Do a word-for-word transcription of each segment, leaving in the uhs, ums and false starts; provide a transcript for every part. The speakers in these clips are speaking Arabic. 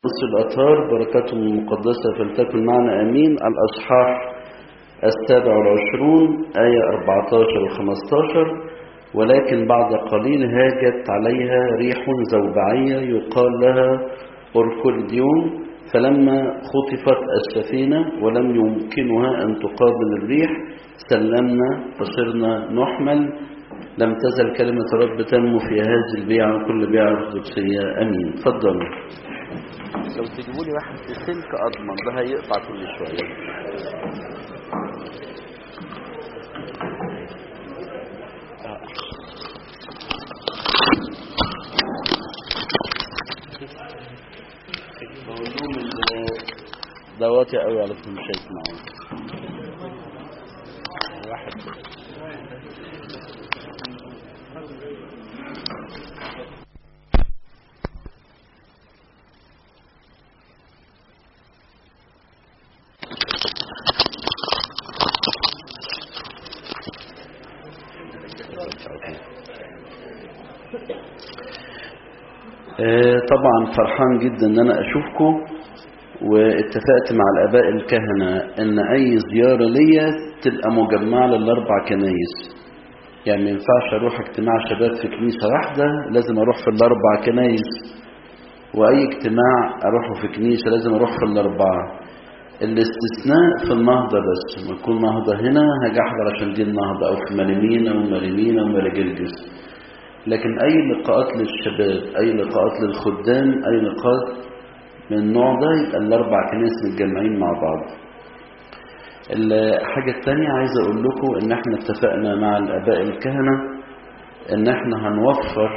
نص الأطهار بركاتهم المقدسة فلتكن معنا أمين. الأصحاح السابع والعشرون آية أربعتاشر وخمستاشر. ولكن بعد قليل هاجت عليها ريح زوبعية يقال لها أركلديون، فلما خطفت السفينة ولم يمكنها أن تقابل الريح سلمنا فصرنا نحمل. لم تزل كلمة رب تنمو في هذه البيعة وكل بيعة أرثوذكسية. أمين. تفضلوا. لو تجيبوا لي واحد بسلك أضمن ده هيقطع كل شوية. بقولهم دواتي قوي على كل شيء معاهم. واحد طبعا فرحان جدا ان انا اشوفكم، واتفقت مع الاباء الكهنة ان اي زيارة ليا تبقى مجمعة للاربع كنايس. يعني ما ينفعش اروح اجتماع شباب في كنيسة واحدة، لازم اروح في الاربع كنايس، واي اجتماع اروحه في كنيسة لازم اروح في الاربعة. الاستثناء في النهضة بس، ما يكون نهضة هنا هاجي احضر عشان دي النهضة، او في ماليمينا وماليمينا ومالجرجس. لكن اي لقاءات للشباب، اي لقاءات للخدام، اي لقاءات من النوع ده يبقى الاربع كنائس متجمعين مع بعض. الحاجة الثانية عايز اقول لكم ان احنا اتفقنا مع الاباء الكهنة ان احنا هنوفر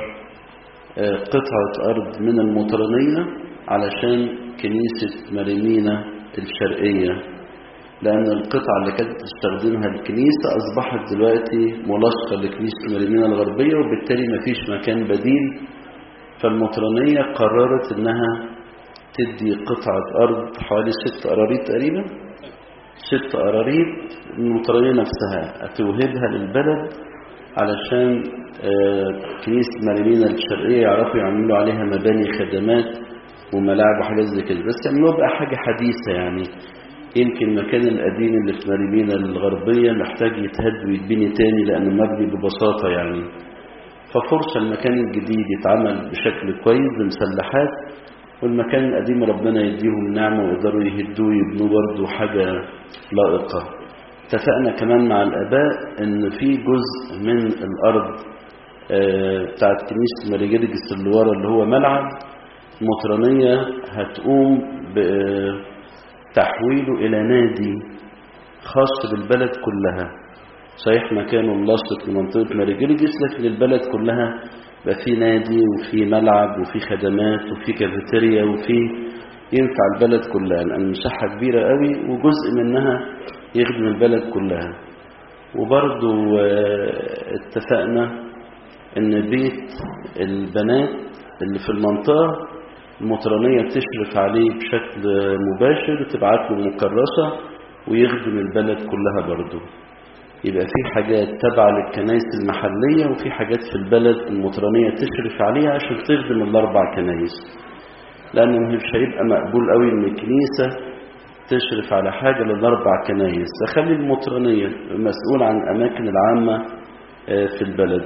قطعة ارض من المطرانية علشان كنيسة ماريمينا الشرقية، لان القطعة اللي كانت تستخدمها الكنيسة اصبحت دلوقتي ملاصقة لكنيسة ماريمينا الغربية، وبالتالي مفيش مكان بديل. فالمطرانية قررت انها تدي قطعة ارض حوالي ست قراريط تقريبا، ست قراريط المطرانية نفسها هتوهبها للبلد علشان كنيسة ماريمينا الشرقية يعرفوا يعملوا عليها مباني خدمات وملاعب وحاجات زي كده، بس يعملوها بقى حاجة حديثة. يعني يمكن المكان القديم اللي في ماريمينا الغربية محتاج يتهد ويتبني تاني لأنه مبني ببساطة يعني. ففرصة المكان الجديد يتعمل بشكل كويس بمسلحات، والمكان القديم ربنا يديهم نعمة ويقدروا يهدوه يبنوا برضه حاجة لائقة. اتفقنا كمان مع الآباء إن في جزء من الأرض بتاعت كنيسة ماريجرجس اللي ورا اللي هو ملعب، المطرانية هتقوم بتحويله إلى نادي خاص بالبلد كلها. صحيح مكانه ملاصق لمنطقة ماريجرجس، لكن البلد كلها بقى في نادي وفي ملعب وفي خدمات وفي كافيتيريا وفي ينفع البلد كلها، لأن مساحة كبيرة قوي وجزء منها يخدم البلد كلها. وبرضو اتفقنا ان بيت البنات اللي في المنطقة المطرانية تشرف عليه بشكل مباشر، تبعت له مكرسة ويخدم البلد كلها برضو. يبقى في حاجات تبع للكنائس المحلية وفي حاجات في البلد المطرانية تشرف عليها عشان تخدم الأربع كنائس، لأنه مش هيبقى مقبول قوي إن الكنيسة تشرف على حاجة للأربع كنائس. تخلي المطرانية مسؤول عن الأماكن العامة في البلد.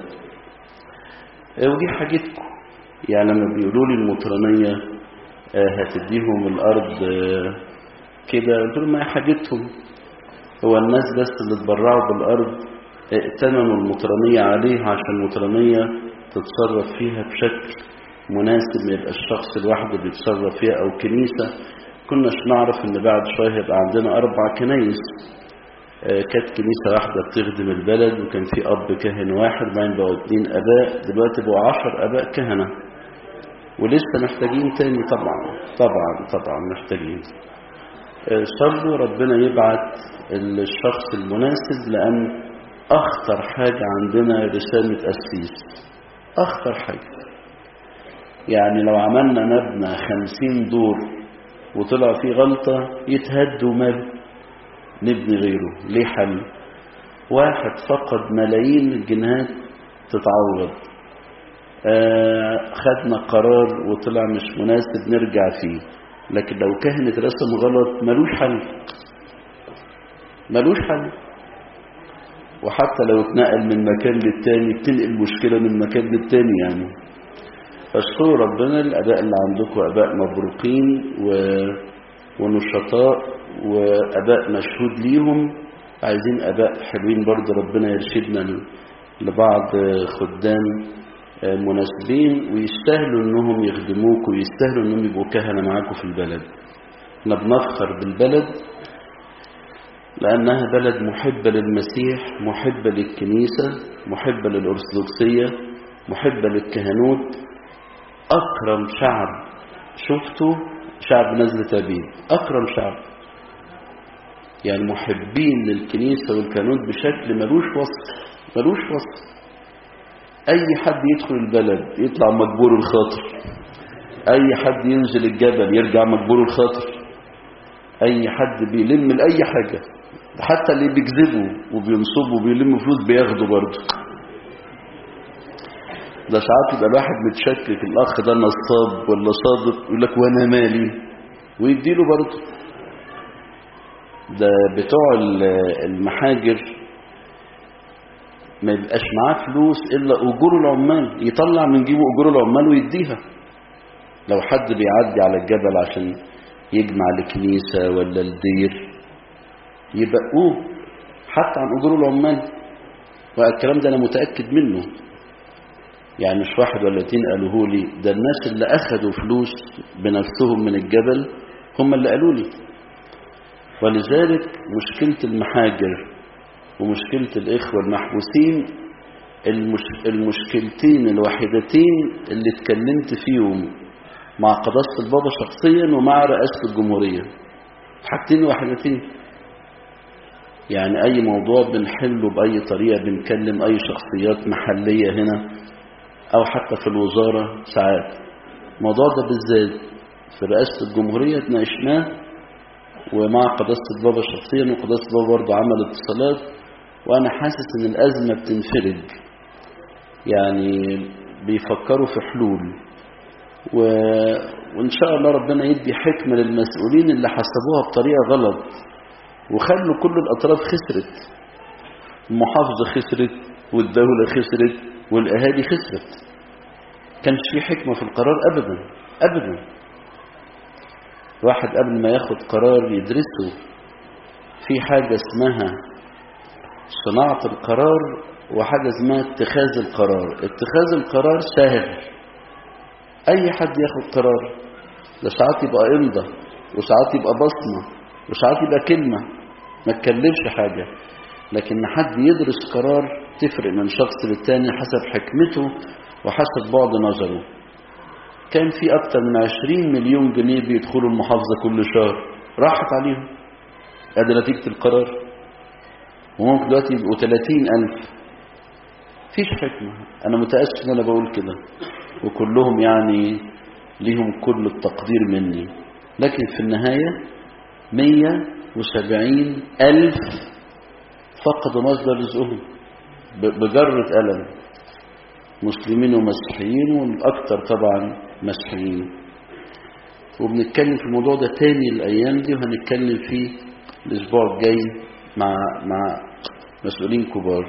ودي حاجتكم، يعني لما بيقولوا لي المطرانية هتديهم الأرض كده، قلت لهم ما هي حاجتهم. هو الناس بس اللي اتبرعوا بالأرض ائتمنوا المطرانية عليها عشان المطرانية تتصرف فيها بشكل مناسب، ما يبقى الشخص الواحد بيتصرف فيها أو كنيسة. كناش نعرف إن بعد شوية هيبقى عندنا أربع كنايس. كانت كنيسة واحدة بتخدم البلد وكان في أب كاهن واحد، بعدين بقوا اتنين أباء، دلوقتي بقوا عشر أباء كهنة، ولسه محتاجين تاني. طبعا طبعا طبعا محتاجين. صلوا ربنا يبعت الشخص المناسب، لأن أخطر حاجة عندنا رسالة أسيس، أخطر حاجة. يعني لو عملنا مبنى خمسين دور وطلع فيه غلطة يتهد ومال نبني غيره. ليه حل؟ واحد فقد ملايين الجنيهات تتعوض. آه خدنا قرار وطلع مش مناسب نرجع فيه. لكن لو كاهن اترسم غلط ملوش حل، ملوش حل. وحتى لو اتنقل من مكان للتاني بتنقل مشكلة من مكان للتاني يعني. فاشكروا ربنا، الأباء اللي عندكم أباء مبروكين و... ونشطاء وأباء مشهود ليهم. عايزين أباء حلوين برضه، ربنا يرشدنا لبعض خدام مناسبين ويستاهلوا أنهم يخدموك ويستاهلوا أنهم يبقوا كهنة معاكم في البلد. احنا بنفخر بالبلد لأنها بلد محبة للمسيح، محبة للكنيسة، محبة للأرثوذكسية، محبة للكهنوت. أكرم شعب شفته شعب نزلة أبيب، أكرم شعب، يعني محبين للكنيسة والكهنوت بشكل ملوش وصف، ملوش وصف. أي حد يدخل البلد يطلع مجبور الخاطر، أي حد ينزل الجبل يرجع مجبور الخاطر، أي حد بيلم لأي حاجة، حتى اللي بيكذبوا وبينصبوا وبيلموا فلوس بياخدوا برضه. ده ساعات يبقى الواحد متشكك الأخ ده نصاب ولا صادق، يقول لك وأنا مالي، ويديله برضه. ده بتوع المحاجر ما يبقاش معاه فلوس إلا أجور العمال، يطلع من جيبه أجور العمال ويديها. لو حد بيعدي على الجبل عشان يجمع الكنيسة ولا الدير يبقوه حتى عن أجور العمال. والكلام ده أنا متأكد منه، يعني مش واحد ولا اتنين قالوه لي، ده الناس اللي أخدوا فلوس بنفسهم من الجبل هم اللي قالوا لي. ولذلك مشكلة المحاجر ومشكلة الإخوة المحبوسين المش... المشكلتين الوحيدتين اللي اتكلمت فيهم مع قداسة البابا شخصيا ومع رئاسة الجمهورية، حاجتين وحيدتين. يعني أي موضوع بنحله بأي طريقة، بنكلم أي شخصيات محلية هنا أو حتى في الوزارة ساعات. الموضوع ده بالذات في رئاسة الجمهورية اتناقشناه ومع قداسة البابا شخصيا، وقداسة البابا برضه عمل اتصالات، وأنا حاسس إن الأزمة بتنفرج، يعني بيفكروا في حلول. و... وإن شاء الله ربنا يدي حكمة للمسؤولين اللي حسبوها بطريقة غلط وخلوا كل الأطراف خسرت. المحافظة خسرت والدولة خسرت والأهالي خسرت. كانش في حكمة في القرار أبدا أبدا. واحد قبل ما ياخد قرار يدرسه. في حاجة اسمها صناعة القرار وحاجة اسمها اتخاذ القرار. اتخاذ القرار سهل، أي حد ياخد قرار، ده ساعات يبقى إمضة وساعات يبقى بصمة وساعات يبقى كلمة ما تكلفش حاجة. لكن حد يدرس قرار تفرق من شخص للتاني حسب حكمته وحسب بعد نظره. كان في أكتر من عشرين مليون جنيه بيدخلوا المحافظة كل شهر، راحت عليهم، هذا نتيجة القرار. وممكن دلوقتي يبقوا ثلاثين ألف. فيش حكمة. أنا متأسف إن أنا بقول كده، وكلهم يعني ليهم كل التقدير مني، لكن في النهاية مية وسبعين ألف فقدوا مصدر رزقهم بجرة ألم، مسلمين ومسيحيين، والأكثر طبعا مسيحيين. وبنتكلم في الموضوع ده تاني الأيام دي، وهنتكلم فيه الأسبوع الجاي مع مع مسؤولين كبار.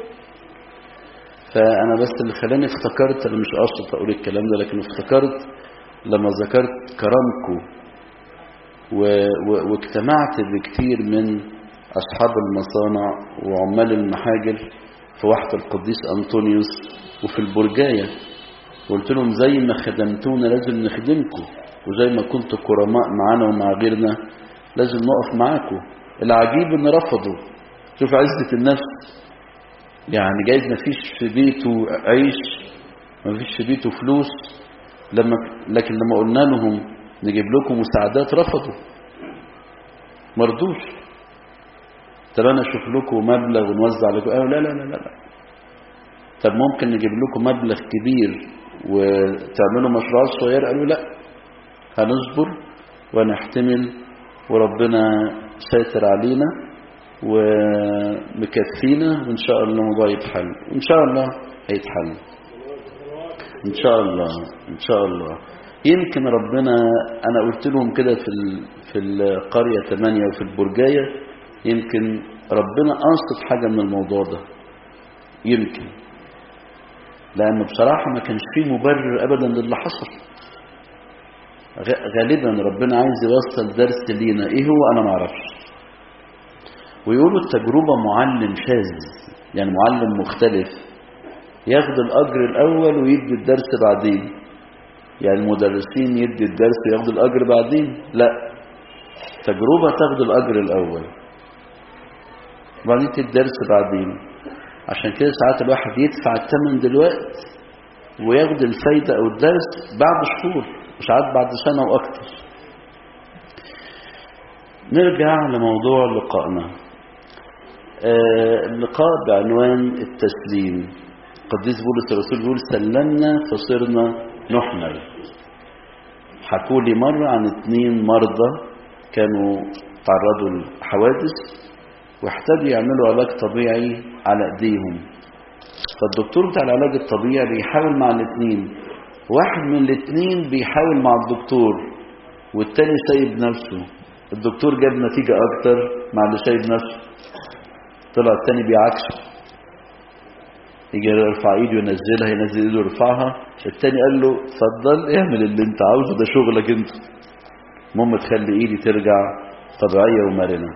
فأنا بس اللي خلاني افتكرت، أنا مش قصدت أقول الكلام ده، لكن افتكرت لما ذكرت كرامكم واجتمعت بكتير من أصحاب المصانع وعمال المحاجر في واحة القديس أنطونيوس وفي البرجاية، قلت لهم زي ما خدمتونا لازم نخدمكم، وزي ما كنتوا كرماء معانا ومع غيرنا لازم نقف معاكم. العجيب ان رفضوا. شوف عزة النفس، يعني جايز ما فيش في بيته عيش، ما فيش في بيته فلوس، لما لكن لما قلنا لهم نجيب لكم مساعدات رفضوا، مرضوش. طب انا اشوف لكم مبلغ ونوزع لكم، قالوا لا لا لا لا. طب ممكن نجيب لكم مبلغ كبير وتعملوا مشروعات صغيره، قالوا لا، هنصبر ونحتمل وربنا ساتر علينا ومكفينا، وإن شاء الله الموضوع يتحل، وإن شاء الله هيتحل إن شاء الله إن شاء الله. يمكن ربنا، أنا قلت لهم كده في في القرية ثمانية وفي البرجاية، يمكن ربنا قاصد حاجة من الموضوع ده، يمكن، لأنه بصراحة ما كانش فيه مبرر أبدا للي حصل. غالبا ربنا عايز يوصل درس لينا، إيه هو أنا ما أعرفش. ويقولوا التجربة معلم شاذ، يعني معلم مختلف، ياخد الأجر الأول ويدي الدرس بعدين. يعني المدرسين يدي الدرس وياخد الأجر بعدين، لا، تجربة تاخد الأجر الأول وبعدين تدي الدرس بعدين. عشان كده ساعات الواحد يدفع الثمن دلوقتي وياخد الفايدة أو الدرس بعد شهور، وساعات بعد سنة وأكتر. نرجع لموضوع لقائنا. آه اللقاء بعنوان التسليم. قديس بولس الرسول بيقول سلمنا فصرنا نحمل. حكوا لي مرة عن اتنين مرضى كانوا تعرضوا لحوادث واحتاجوا يعملوا علاج طبيعي على ايديهم. فالدكتور بتاع العلاج الطبيعي بيحاول مع الاثنين، واحد من الاثنين بيحاول مع الدكتور والتاني سايب نفسه. الدكتور جاب نتيجة اكتر مع اللي سايب نفسه، طلع التاني بيعكسه، يجي يرفع ايده ينزلها، ينزل ايده يرفعها. التاني قال له اتفضل اعمل اللي انت عاوزه، ده شغلك انت، المهم تخلي ايدي ترجع طبيعية ومرنة.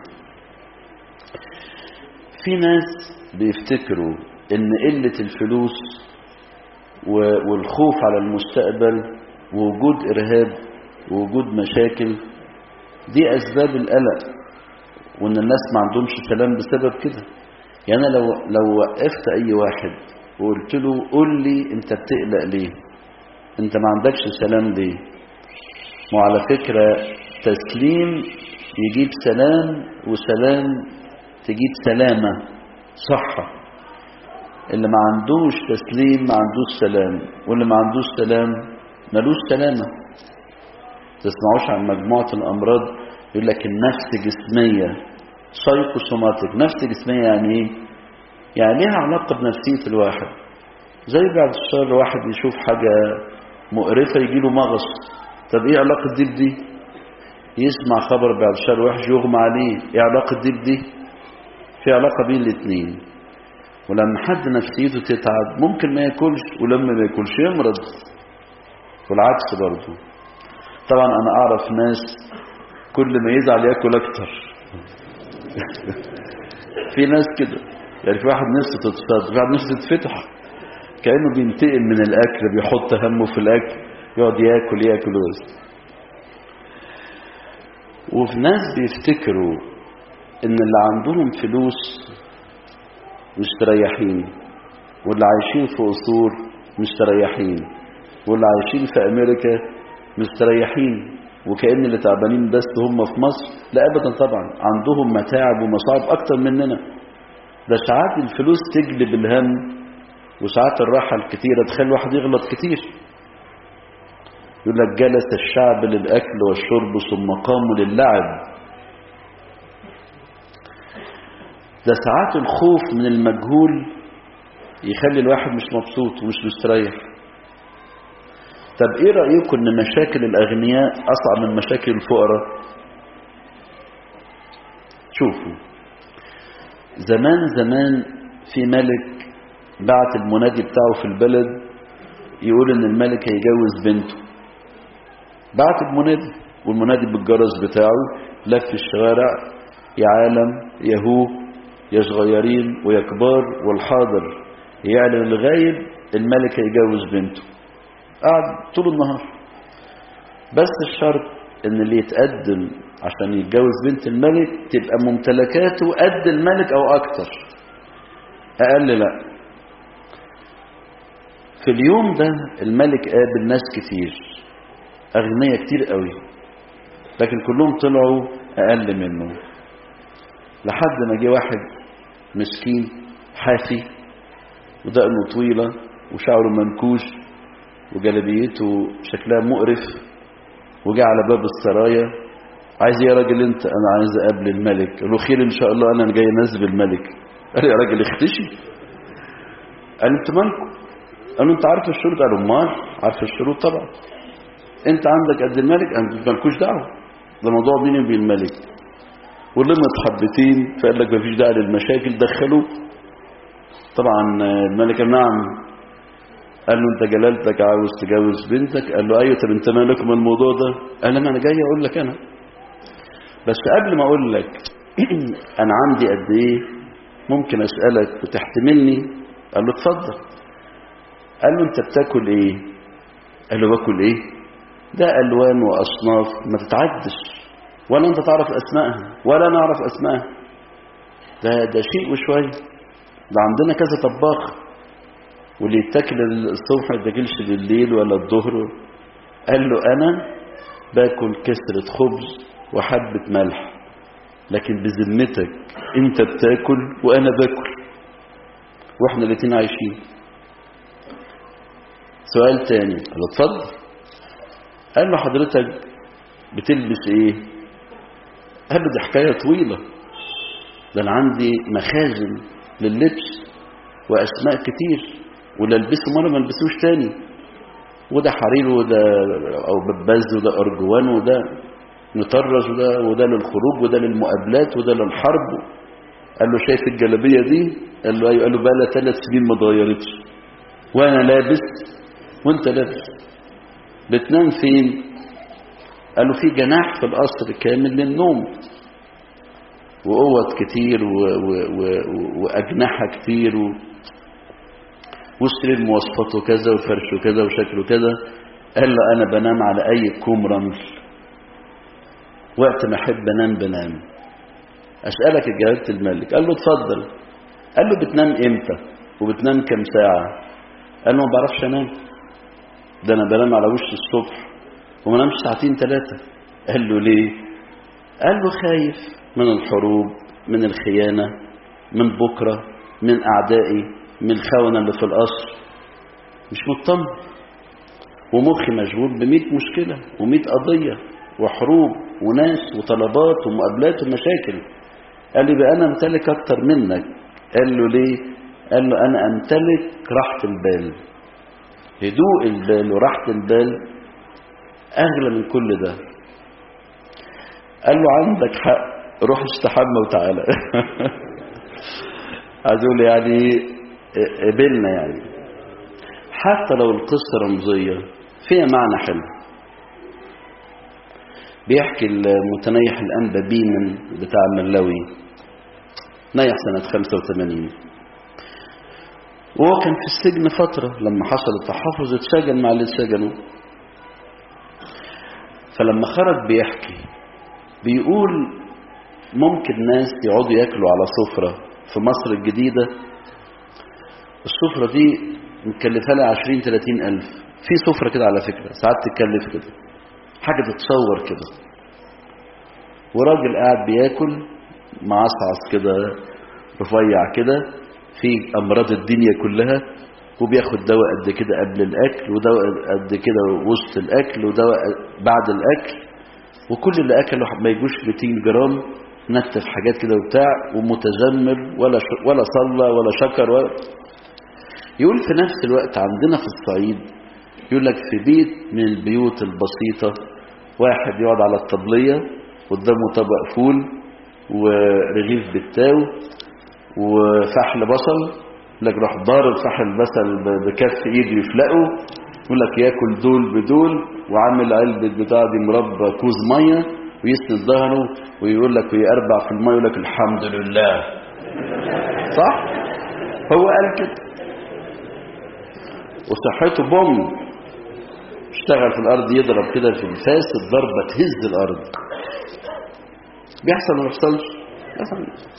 في ناس بيفتكروا ان قلة الفلوس والخوف على المستقبل ووجود ارهاب ووجود مشاكل دي اسباب القلق، وان الناس ما عندهمش سلام بسبب كده. يعني أنا لو لو وقفت اي واحد وقلت له قول لي انت بتقلق ليه، انت ما عندكش سلام ليه، وعلى فكرة تسليم يجيب سلام، وسلام تجيب سلامة، صحة. اللي ما عندوش تسليم ما عندوش سلام، واللي ما عندوش سلام ملوش سلامة. تسمعوش عن مجموعة الأمراض يقول لك النفس جسمية، سايكوسوماتيك. نفس جسمية يعني ايه؟ يعني ليها علاقة بنفسية الواحد. زي بعد الشهر واحد يشوف حاجة مقرفة يجيله مغص، طب ايه علاقة دي بدي؟ يسمع خبر بعد الشهر وحش يغمى عليه، ايه علاقة دي بدي؟ في علاقة بين الاثنين. ولما حد نفسيته تتعب ممكن ما ياكلش، ولما ما ياكلش يمرض، والعكس برضه. طبعا انا اعرف ناس كل ما يزعل ياكل اكتر. في ناس كده، يعني في واحد نفسه تتصدق، في واحد نفسه تتفتح، كأنه بينتقم من الاكل، بيحط همه في الاكل، يقعد ياكل ياكل بس. وفي ناس بيفتكروا ان اللي عندهم فلوس مستريحين، واللي عايشين في قصور مستريحين، واللي عايشين في امريكا مستريحين، وكأن اللي تعبانين بس هم في مصر. لا ابدا، طبعا عندهم متاعب ومصاعب اكتر مننا. ده ساعات الفلوس تجلب الهم، وساعات الراحة الكتيرة تخلي الواحد يغلط كتير. يقول لك جلس الشعب للأكل والشرب ثم قاموا للعب. ده ساعات الخوف من المجهول يخلي الواحد مش مبسوط ومش مستريح. طب ايه رأيكم ان مشاكل الاغنياء اصعب من مشاكل الفقراء؟ شوفوا، زمان زمان في ملك بعت المنادي بتاعه في البلد يقول ان الملك هيجوز بنته. بعت المنادي، والمنادي بالجرس بتاعه لف الشوارع، يا عالم يا هو يا صغيرين ويا كبار والحاضر، يعلن الغايب الملك هيجوز بنته. قعد طول النهار، بس الشرط ان اللي يتقدم عشان يتجوز بنت الملك تبقى ممتلكاته قد الملك او اكتر، اقل لا. في اليوم ده الملك قابل ناس كتير، اغنياء كتير قوي، لكن كلهم طلعوا اقل منه. لحد ما جه واحد مسكين حافي ودقنه طويلة وشعره منكوش وجلبيته شكلها مقرف، وجاء على باب السرايا، عايز ايه يا راجل انت؟ انا عايز اقابل الملك. قال له خير ان شاء الله، انا جاي انزل الملك. قال يا راجل اختشي. قال انت مالكم؟ قال له انت عارف الشروط؟ قال له امال عارف الشروط طبعا. انت عندك قد الملك، انت مالكوش دعوه، ده موضوع بيني وبين الملك. ولمت حبتين فقال لك مفيش داعي للمشاكل، دخلوه. طبعا الملك قال نعم. قال له انت جلالتك عاوز تجوز بنتك؟ قال له ايوه. طب انت مالك من الموضوع ده؟ قال له انا جاي اقول لك انا، بس قبل ما اقول لك انا عندي قد ايه ممكن اسالك وتحتملني؟ قال له اتفضل. قال له انت بتاكل ايه؟ قال له باكل ايه؟ ده الوان واصناف ما تتعدش، ولا انت تعرف اسمائها ولا انا اعرف اسمائها. ده ده شيء وشويه. ده عندنا كذا طباخ، واللي يتاكل الصبح ما يتاكلش بالليل ولا الظهر. قال له انا باكل كسرة خبز وحبة ملح، لكن بذمتك انت بتاكل وانا باكل، واحنا الاتنين عايشين. سؤال تاني. قال له اتفضل. قال له حضرتك بتلبس ايه؟ قال له دي حكاية طويلة، ده انا عندي مخازن لللبس واسماء كتير، ولا البسه مرة ما البسوش تاني، وده حرير وده او بباز وده ارجوان وده نطرز وده وده للخروج وده للمقابلات وده للحرب. قال له شايف الجلابيه دي؟ قال له ايوه. قال له بقى لها ثلاث سنين ما اتغيرتش، وانا لابس وانت لابس. بتنام فين؟ قال له في جناح في القصر كامل للنوم، وقوت كتير و... و... و... واجنحه كتير و... والسرير مواصفاته كذا وفرشه كذا وشكله كذا. قال له انا بنام على اي كوم رمل، وقت ما احب انام بنام. اسالك يا جلاله الملك. قال له اتفضل. قال له بتنام امتى وبتنام كم ساعه؟ قال له ما بعرفش انام، ده انا بنام على وش الصبح وما نامش ساعتين ثلاثه. قال له ليه؟ قال له خايف من الحروب، من الخيانه، من بكره، من اعدائي، من الخونه اللي في القصر، مش مطمن، ومخي مشغول بمئة مشكله ومئة قضيه وحروب وناس وطلبات ومقابلات ومشاكل. قال لي بقى انا امتلك اكتر منك. قال له ليه؟ قال له انا امتلك راحة البال، هدوء البال وراحة البال اغلى من كل ده. قال له عندك حق، روح استحمى وتعالى. عايز اقول يعني قبلنا يعني، حتى لو القصة رمزية فيها معنى حلو. بيحكي المتنيح الأنبا بيمن بتاع الملاوي، نيح سنة خمسة وثمانين، وهو كان في السجن فترة. لما حصل التحفظ اتسجن مع اللي اتسجنوا. فلما خرج بيحكي، بيقول ممكن ناس يقعدوا ياكلوا على سفرة في مصر الجديدة، السفرة دي مكلفها لها عشرين ثلاثين ألف. في سفرة كده على فكرة ساعات تتكلف كده، حاجة تتصور كده، وراجل قاعد بياكل معصعص كده رفيع كده في أمراض الدنيا كلها، وبياخد دواء قد كده قبل الأكل، ودواء قد كده وسط الأكل، ودواء بعد الأكل، وكل اللي أكله ما يجوش مئتين جرام، نتف حاجات كده وبتاع، ومتذمر ولا ولا صلى ولا شكر ولا. يقول في نفس الوقت عندنا في الصعيد، يقول لك في بيت من البيوت البسيطة واحد يقعد على الطبلية قدامه طبق فول ورغيف بالتاو وفحل بصل، لك راح ضارب فحل البصل بكف ايده يفلقه، يقول لك ياكل دول بدول، وعامل علبة بتاع دي مربى كوز مية، ويسند ظهره ويقول لك ويقربع في المية، يقول لك الحمد لله. صح؟ هو قال كده، وصحته بوم، اشتغل في الارض يضرب كده في الفاس، الضربة تهز الارض. بيحصل ما بيحصلش؟ بيحصل.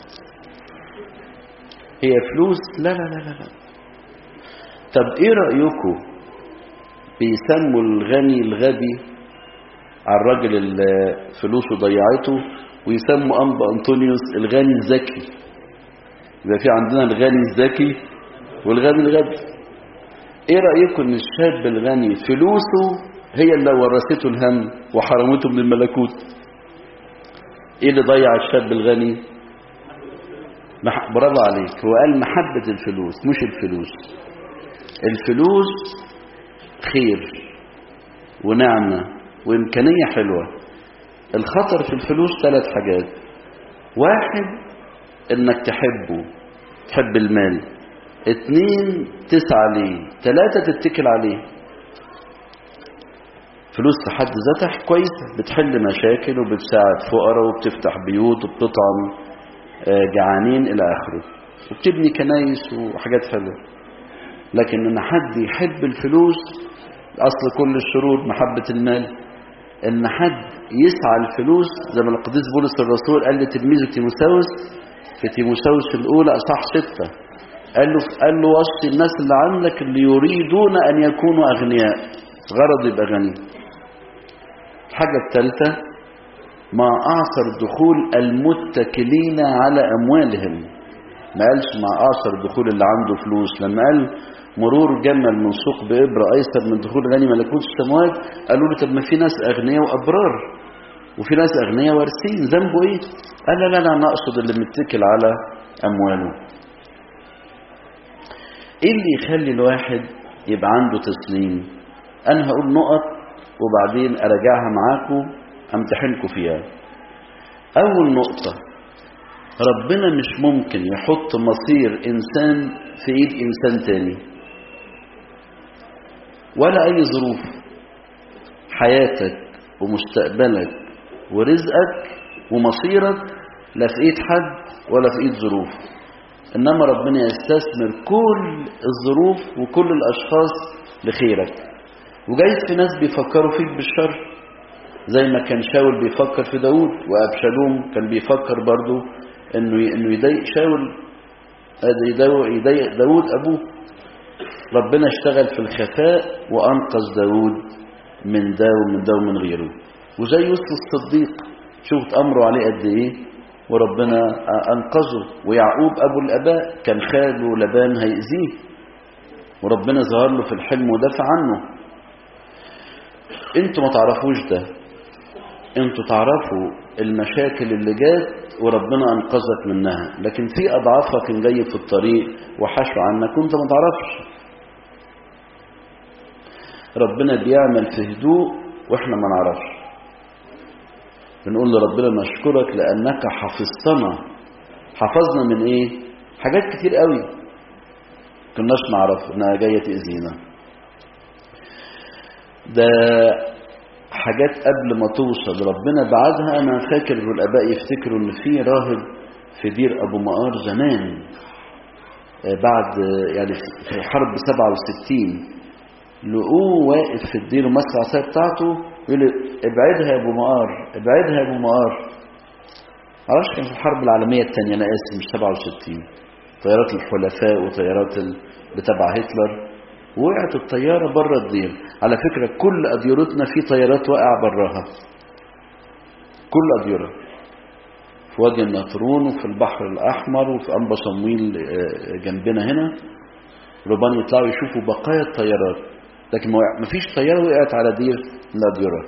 هي فلوس؟ لا لا لا لا. طب ايه رأيكم بيسموا الغني الغبي على الراجل اللي فلوسه ضيعته، ويسموا أنبا أنطونيوس الغني الذكي؟ يبقى في عندنا الغني الذكي والغني الغبي. ايه رأيكم ان الشاب الغني فلوسه هي اللي ورثته الهم وحرمته من الملكوت؟ ايه اللي ضيع الشاب الغني؟ برافو عليك، هو قال محبة الفلوس مش الفلوس. الفلوس خير ونعمة وإمكانية حلوة. الخطر في الفلوس ثلاث حاجات: واحد إنك تحبه، تحب المال. اتنين تسعى ليه. تلاتة تتكل عليه. فلوس في حد ذاتها كويسة، بتحل مشاكل وبتساعد فقراء وبتفتح بيوت وبتطعم جعانين إلى آخره، وبتبني كنايس وحاجات حلوة. لكن إن حد يحب الفلوس، أصل كل الشرور محبة المال. إن حد يسعى الفلوس زي ما القديس بولس الرسول قال لتلميذه تيموثاوس في تيموثاوس الأولى أصحاح ستة، قال له قال له وصي الناس اللي عندك اللي يريدون أن يكونوا أغنياء، غرض يبقى غني. الحاجة الثالثة: ما أعصر دخول المتكلين على أموالهم. ما قالش ما أعصر دخول اللي عنده فلوس، لما قال مرور جمل من سوق بإبرة أيسر من دخول غني ملكوت السماوات، قالوا له طب ما في ناس أغنياء وأبرار وفي ناس أغنياء وارثين، ذنبه إيه؟ قال لا لا لا، أنا أقصد اللي متكل على أمواله. إيه اللي يخلي الواحد يبقى عنده تسليم؟ أنا هقول نقط وبعدين أراجعها معاكم أمتحنكم فيها. أول نقطة: ربنا مش ممكن يحط مصير إنسان في إيد إنسان تاني، ولا أي ظروف. حياتك ومستقبلك ورزقك ومصيرك لا في إيد حد ولا في إيد ظروف، إنما ربنا يستثمر كل الظروف وكل الأشخاص لخيرك. وجايز في ناس بيفكروا فيك بالشر، زي ما كان شاول بيفكر في داود، وأبشالوم كان بيفكر برضو إنه إنه يضايق شاول، يضايق داود أبوه. ربنا اشتغل في الخفاء وأنقذ داود من ده ومن ده ومن غيره. وزي يوسف الصديق، شوفت أمره عليه قد إيه وربنا أنقذه. ويعقوب أبو الآباء كان خاله لبان هيأذيه وربنا ظهر له في الحلم ودافع عنه. انتوا ما تعرفوش ده، انتوا تعرفوا المشاكل اللي جات وربنا أنقذك منها، لكن في أضعافها كان جاي في الطريق وحشوا عنك وانت ما تعرفش. ربنا بيعمل في هدوء واحنا ما نعرفش. بنقول لربنا نشكرك لأنك حفظتنا. حفظنا من ايه؟ حاجات كتير قوي كناش نعرف انها جاية تأذينا. ده حاجات قبل ما توصل ربنا بعدها. انا فاكر الاباء يفتكروا ان في راهب في دير ابو مقار زمان بعد يعني في حرب سبعة وستين، لقوه واقف في الدير وماسك العصايه بتاعته يقول ابعدها يا ابو مقار، ابعدها يا ابو مقار. معرفش كان في الحرب العالميه الثانيه، انا اسف مش سبعة وستين، طيارات الحلفاء وطيارات بتبع هتلر، وقعت الطياره بره الدير. على فكره كل اديرتنا في طيارات واقعه براها، كل اديره في وادي النطرون وفي البحر الاحمر وفي انبا صمويل جنبنا هنا، ربان يطلعوا يشوفوا بقايا الطيارات، لكن ما فيش طياره وقعت على دير من الاديره.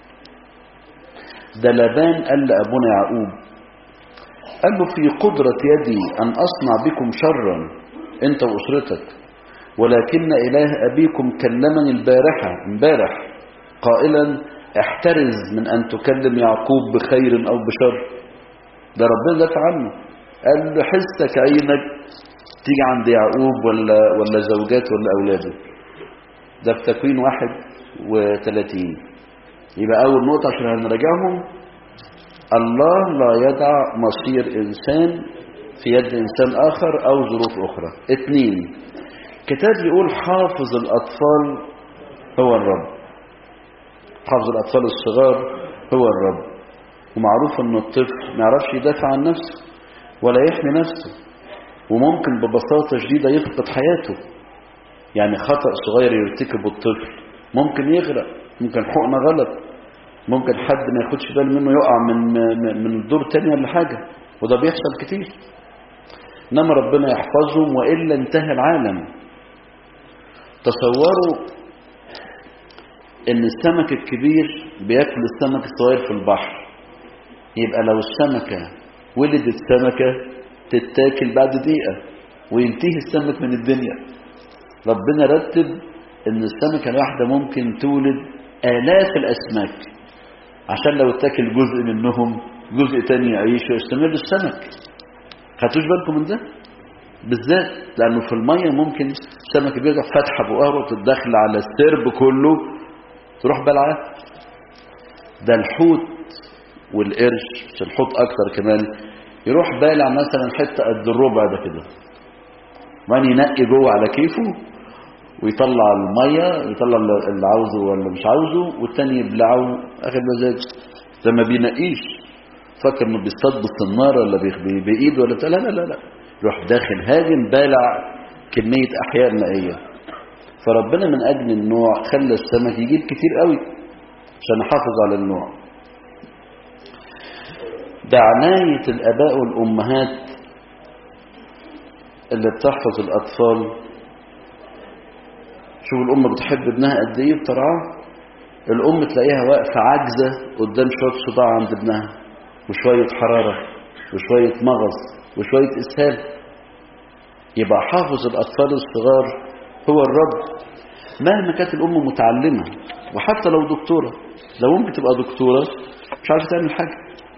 ده لبان قال لابونا يعقوب، قال له في قدره يدي ان اصنع بكم شرا انت واسرتك، ولكن إله أبيكم كلمني البارحة امبارح قائلا احترز من أن تكلم يعقوب بخير أو بشر. ده ربنا دافع عنه، قال له حسك عينك تيجي عند يعقوب ولا ولا زوجات ولا أولاده. ده في تكوين واحد وثلاثين. يبقى أول نقطة عشان هنراجعهم: الله لا يدع مصير إنسان في يد إنسان آخر أو ظروف أخرى. اثنين، كتاب يقول حافظ الأطفال هو الرب. حافظ الأطفال الصغار هو الرب. ومعروف أن الطفل ما يعرفش يدافع عن نفسه ولا يحمي نفسه، وممكن ببساطة شديدة يفقد حياته. يعني خطأ صغير يرتكبه الطفل ممكن يغرق، ممكن حقنة غلط، ممكن حد ما ياخدش باله منه يقع من من الدور تاني ولا حاجة، وده بيحصل كتير. إنما ربنا يحفظهم وإلا انتهى العالم. تصوروا ان السمك الكبير بياكل السمك الصغير في البحر، يبقى لو السمكة ولدت سمكة تتاكل بعد دقيقة وينتهي السمك من الدنيا. ربنا رتب ان السمكة الواحدة ممكن تولد آلاف الأسماك عشان لو اتاكل جزء منهم جزء تاني يعيش ويستمر السمك. خدتوش بالكم من ده؟ بالذات لأنه في المية ممكن السمك بيرجع فتحة بقاره وتتدخل على السرب كله تروح بلعه. ده الحوت والقرش، بس الحوت أكتر كمان، يروح بالع مثلا حتة قد الربع ده كده، وبعدين ينقي جوه على كيفه ويطلع المية، يطلع اللي عاوزه ولا مش عاوزه، والتاني يبلعه اخر مزاج. ده ما بينقيش، فكر انه بيصطاد بالصناره ولا بايد ولا بتاع، لا لا لا لا، يروح داخل هاجم بالع كميه احياء مائيه. فربنا من اجل النوع خلى السمك يجيب كتير قوي عشان يحافظ على النوع. ده عنايه الاباء والامهات اللي بتحفظ الاطفال. شوف الأم بتحب ابنها قد إيه بترعاه. الأم تلاقيها واقفة عاجزة قدام شوية صداع عند ابنها وشوية حرارة وشوية مغص وشوية إسهال. يبقى حافظ الأطفال الصغار هو الرب. مهما كانت الأم متعلمة وحتى لو دكتورة، لو ممكن تبقى دكتورة مش عارفة تعمل حاجة.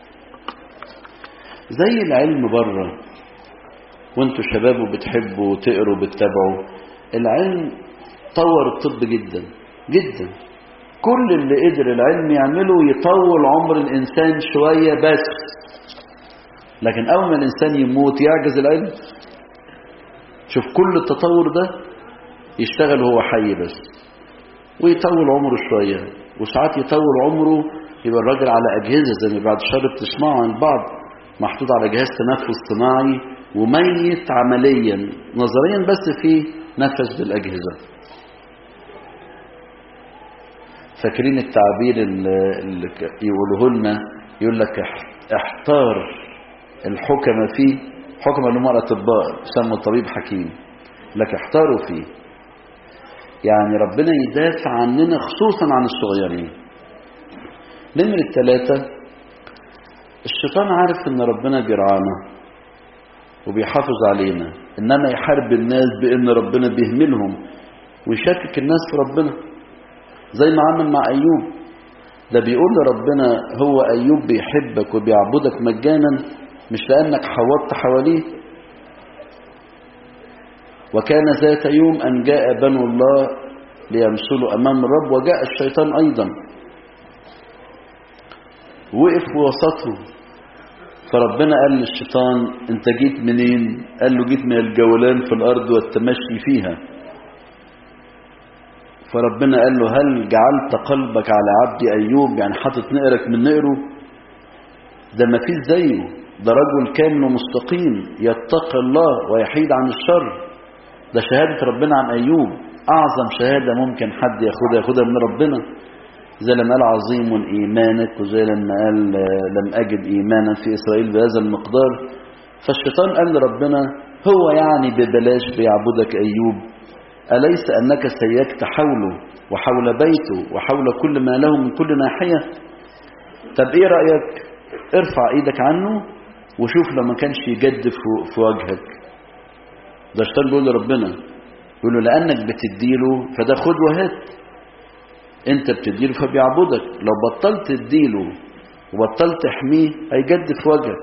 زي العلم بره، وانتوا شباب وبتحبوا تقروا وبتتابعوا العلم، طور الطب جدا جدا. كل اللي قدر العلم يعمله يطول عمر الإنسان شوية بس، لكن أول ما الإنسان يموت يعجز العلم. شوف كل التطور ده يشتغل هو حي بس، ويطول عمره شوية، وساعات يطول عمره يبقى الراجل على أجهزة زي ما بعد الشر بتسمعوا عن بعض، محطوط على جهاز تنفس صناعي وميت عمليا نظريا بس في نفس بالأجهزة. فاكرين التعبير اللي يقوله لنا، يقول لك احتار الحكمة فيه، حكمة اللي هم الأطباء يسموا الطبيب حكيم، لك احتاروا فيه. يعني ربنا يدافع عننا خصوصا عن الصغيرين. نمرة الثلاثة، الشيطان عارف ان ربنا بيرعانا وبيحافظ علينا، انما يحارب الناس بان ربنا بيهملهم ويشكك الناس في ربنا، زي ما عمل مع أيوب. ده بيقول لربنا هو أيوب بيحبك وبيعبدك مجانا مش لأنك حوضت حواليه. وكان ذات يوم أن جاء بنو الله ليمثلوا أمام الرب، وجاء الشيطان أيضا وقف وسطهم. فربنا قال للشيطان انت جيت منين؟ قال له جيت من الجولان في الأرض والتمشي فيها. فربنا قال له هل جعلت قلبك على عبدي أيوب؟ يعني حاطط نقرك من نقره. ده ما فيش زيه، ده رجل كامل ومستقيم يتقي الله ويحيد عن الشر. ده شهادة ربنا عن أيوب، أعظم شهادة ممكن حد ياخدها ياخدها من ربنا. زي لما قال عظيم إيمانك، وزي لما قال لم أجد إيمانا في إسرائيل بهذا المقدار. فالشيطان قال لربنا هو يعني ببلاش بيعبدك أيوب؟ أليس أنك سيكت حوله وحول بيته وحول كل ما له من كل ناحية؟ طب إيه رأيك؟ ارفع إيدك عنه وشوف لما كانش يجدف في وجهك. ده الشيطان بيقول لربنا، يقول له لأنك بتديله فده خد وهات، انت بتديله فبيعبدك، لو بطلت تديله وبطلت تحميه هيجدف في وجهك.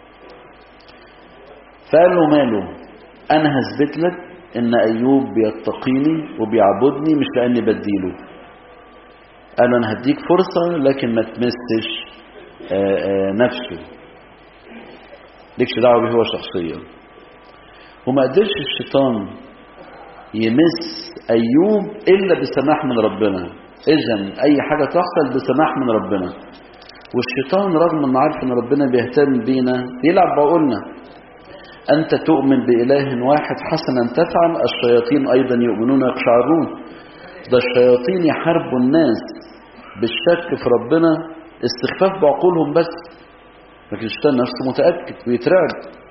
فقال له ماله، أنا هثبت لك ان أيوب بيتقيني وبيعبدني مش لأني بديله. قال له انا هديك فرصة لكن ما تمسش آآ آآ نفسه، ليكش دعوة به هو شخصيا. وما قدرش الشيطان يمس أيوب إلا بسماح من ربنا. إذن أي حاجة تحصل بسماح من ربنا. والشيطان رغم أنه عارف أن ربنا بيهتم بينا يلعب بعقولنا. أنت تؤمن بإله واحد حسنا تفعل، الشياطين أيضا يؤمنون يقشعرون. ده الشياطين يحاربوا الناس بالشك في ربنا استخفاف بعقولهم بس، لكن الشيطان نفسه متأكد ويترعب.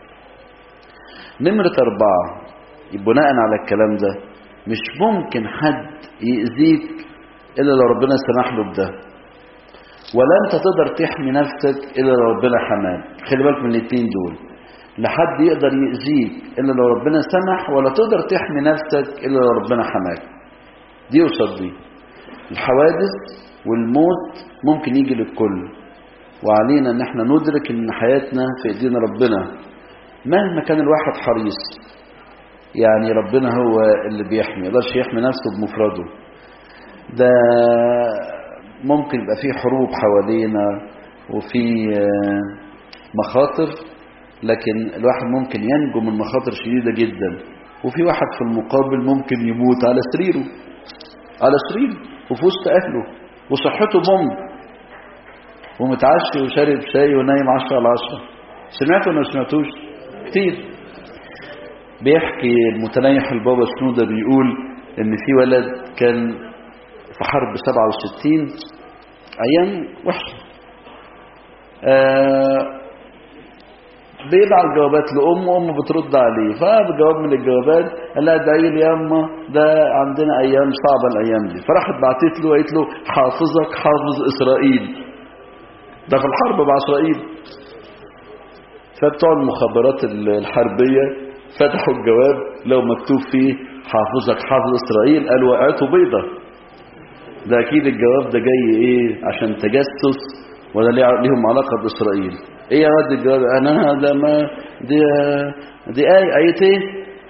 نمرة أربعة، بناء على الكلام ده مش ممكن حد يأذيك إلا لو ربنا سمح له بده، ولا أنت تقدر تحمي نفسك إلا لو ربنا حماك. خلي بالك من الاثنين دول، لا حد يقدر يأذيك إلا لو ربنا سمح، ولا تقدر تحمي نفسك إلا لو ربنا حماك. دي قصاد دي. الحوادث والموت ممكن يجي للكل، وعلينا ان احنا ندرك ان حياتنا في ايدين ربنا مهما كان الواحد حريص. يعني ربنا هو اللي بيحمي، يقدرش يحمي نفسه بمفرده. ده ممكن يبقى فيه حروب حوالينا وفي مخاطر، لكن الواحد ممكن ينجو من مخاطر شديدة جدا. وفي واحد في المقابل ممكن يموت على سريره على سريره وفي وسط أهله وصحته بوم، ومتعشي وشارب شاي ونايم عشرة على عشرة. سمعتوا ولا سمعتوش؟ كتير. بيحكي المتنيح البابا شنودة بيقول ان في ولد كان في حرب سبعة وستين، ايام وحشة، آه بيبعت جوابات لأمه وأمه بترد عليه. فبجواب من الجوابات قال لها ادعي لي يا أمه، ده عندنا أيام صعبة الأيام دي. فراحت بعتت له وقالت له حافظك حافظ إسرائيل، ده في الحرب مع إسرائيل. فبتوع المخابرات الحربية فتحوا الجواب لو مكتوب فيه حافظك حافظ إسرائيل، قال وقعته بيضة. ده أكيد الجواب ده جاي إيه؟ عشان تجسس ولا ليهم علاقة بإسرائيل؟ ايه يا ولد الجواب؟ انا ده ما دي دي ايه ايه ايه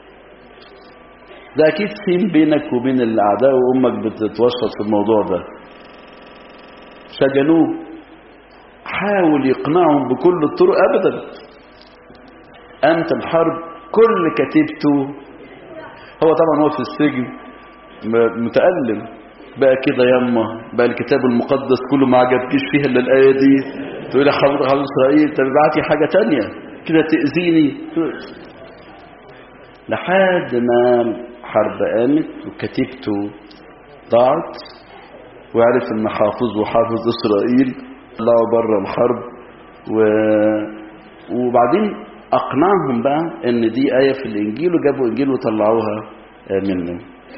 ده اكيد سين بينك وبين الاعداء وامك بتتوسط في الموضوع ده. سجنوه، حاول يقنعهم بكل الطرق، ابدا. انت الحرب كل كتيبته، هو طبعا هو في السجن متألم بقى كده. يما بقى الكتاب المقدس كله ما عجبكيش فيها الا الايه دي، تقول لي حافظ حافظ إسرائيل، طب ابعتي حاجة تانية كده تأذيني. لحد ما الحرب قامت وكتيبته ضاعت، وعرف ان حافظ وحافظ إسرائيل طلعوا بره الحرب. و... وبعدين أقنعهم بقى ان دي آية في الإنجيل، وجابوا إنجيل وطلعوها منه.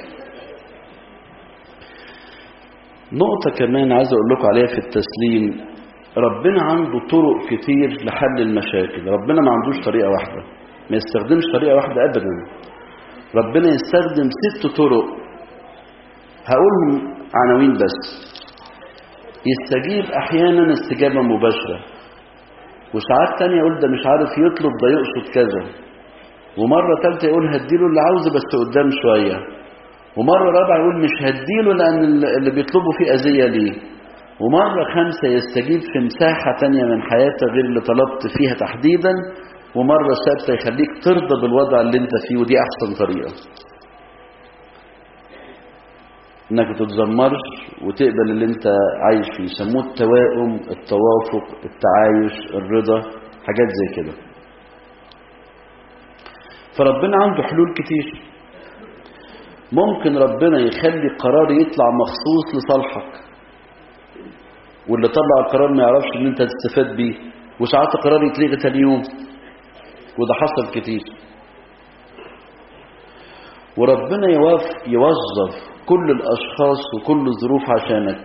نقطة كمان عايز أقول لكم عليها في التسليم، ربنا عنده طرق كتير لحل المشاكل. ربنا ما عندوش طريقة واحدة، ما يستخدمش طريقة واحدة أبدا. ربنا يستخدم ست طرق، هقولهم عناوين بس. يستجيب أحيانا استجابة مباشرة، وساعات تانية يقول ده مش عارف يطلب، ده يقصد كذا. ومرة تالتة يقول هديله اللي عاوزه بس قدام شوية. ومرة رابعة يقول مش هديله لأن اللي بيطلبه فيه أذية ليه. ومرة خمسة يستجيب في مساحة تانية من حياتك غير اللي طلبت فيها تحديدا. ومرة سادسة يخليك ترضى بالوضع اللي انت فيه، ودي أحسن طريقة، انك تتذمرش وتقبل اللي انت عايش فيه. يسموه التوائم، التوافق، التعايش، الرضا، حاجات زي كده. فربنا عنده حلول كتير. ممكن ربنا يخلي قرار يطلع مخصوص لصالحك، واللي طلع القرار ما يعرفش ان انت تستفاد بيه، وساعات القرار يتلغي تاني يوم، وده حصل كتير. وربنا يوظف كل الاشخاص وكل الظروف عشانك.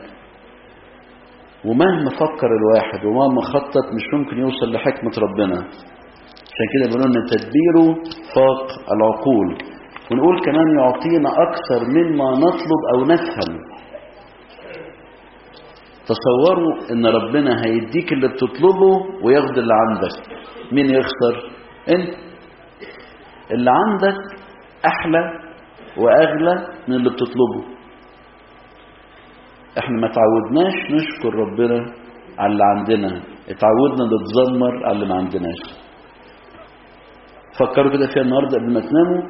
ومهما فكر الواحد ومهما خطط مش ممكن يوصل لحكمة ربنا. عشان كده بنقول ان تدبيره فاق العقول. ونقول كمان يعطينا اكثر مما نطلب او نفهم. تصوروا ان ربنا هيديك اللي بتطلبه وياخد اللي عندك. مين يخسر؟ انت. اللي عندك احلى واغلى من اللي بتطلبه. احنا ما تعودناش نشكر ربنا على اللي عندنا، اتعودنا نتذمر على اللي ما عندناش. فكروا كده فيها النهارده قبل ما تناموا.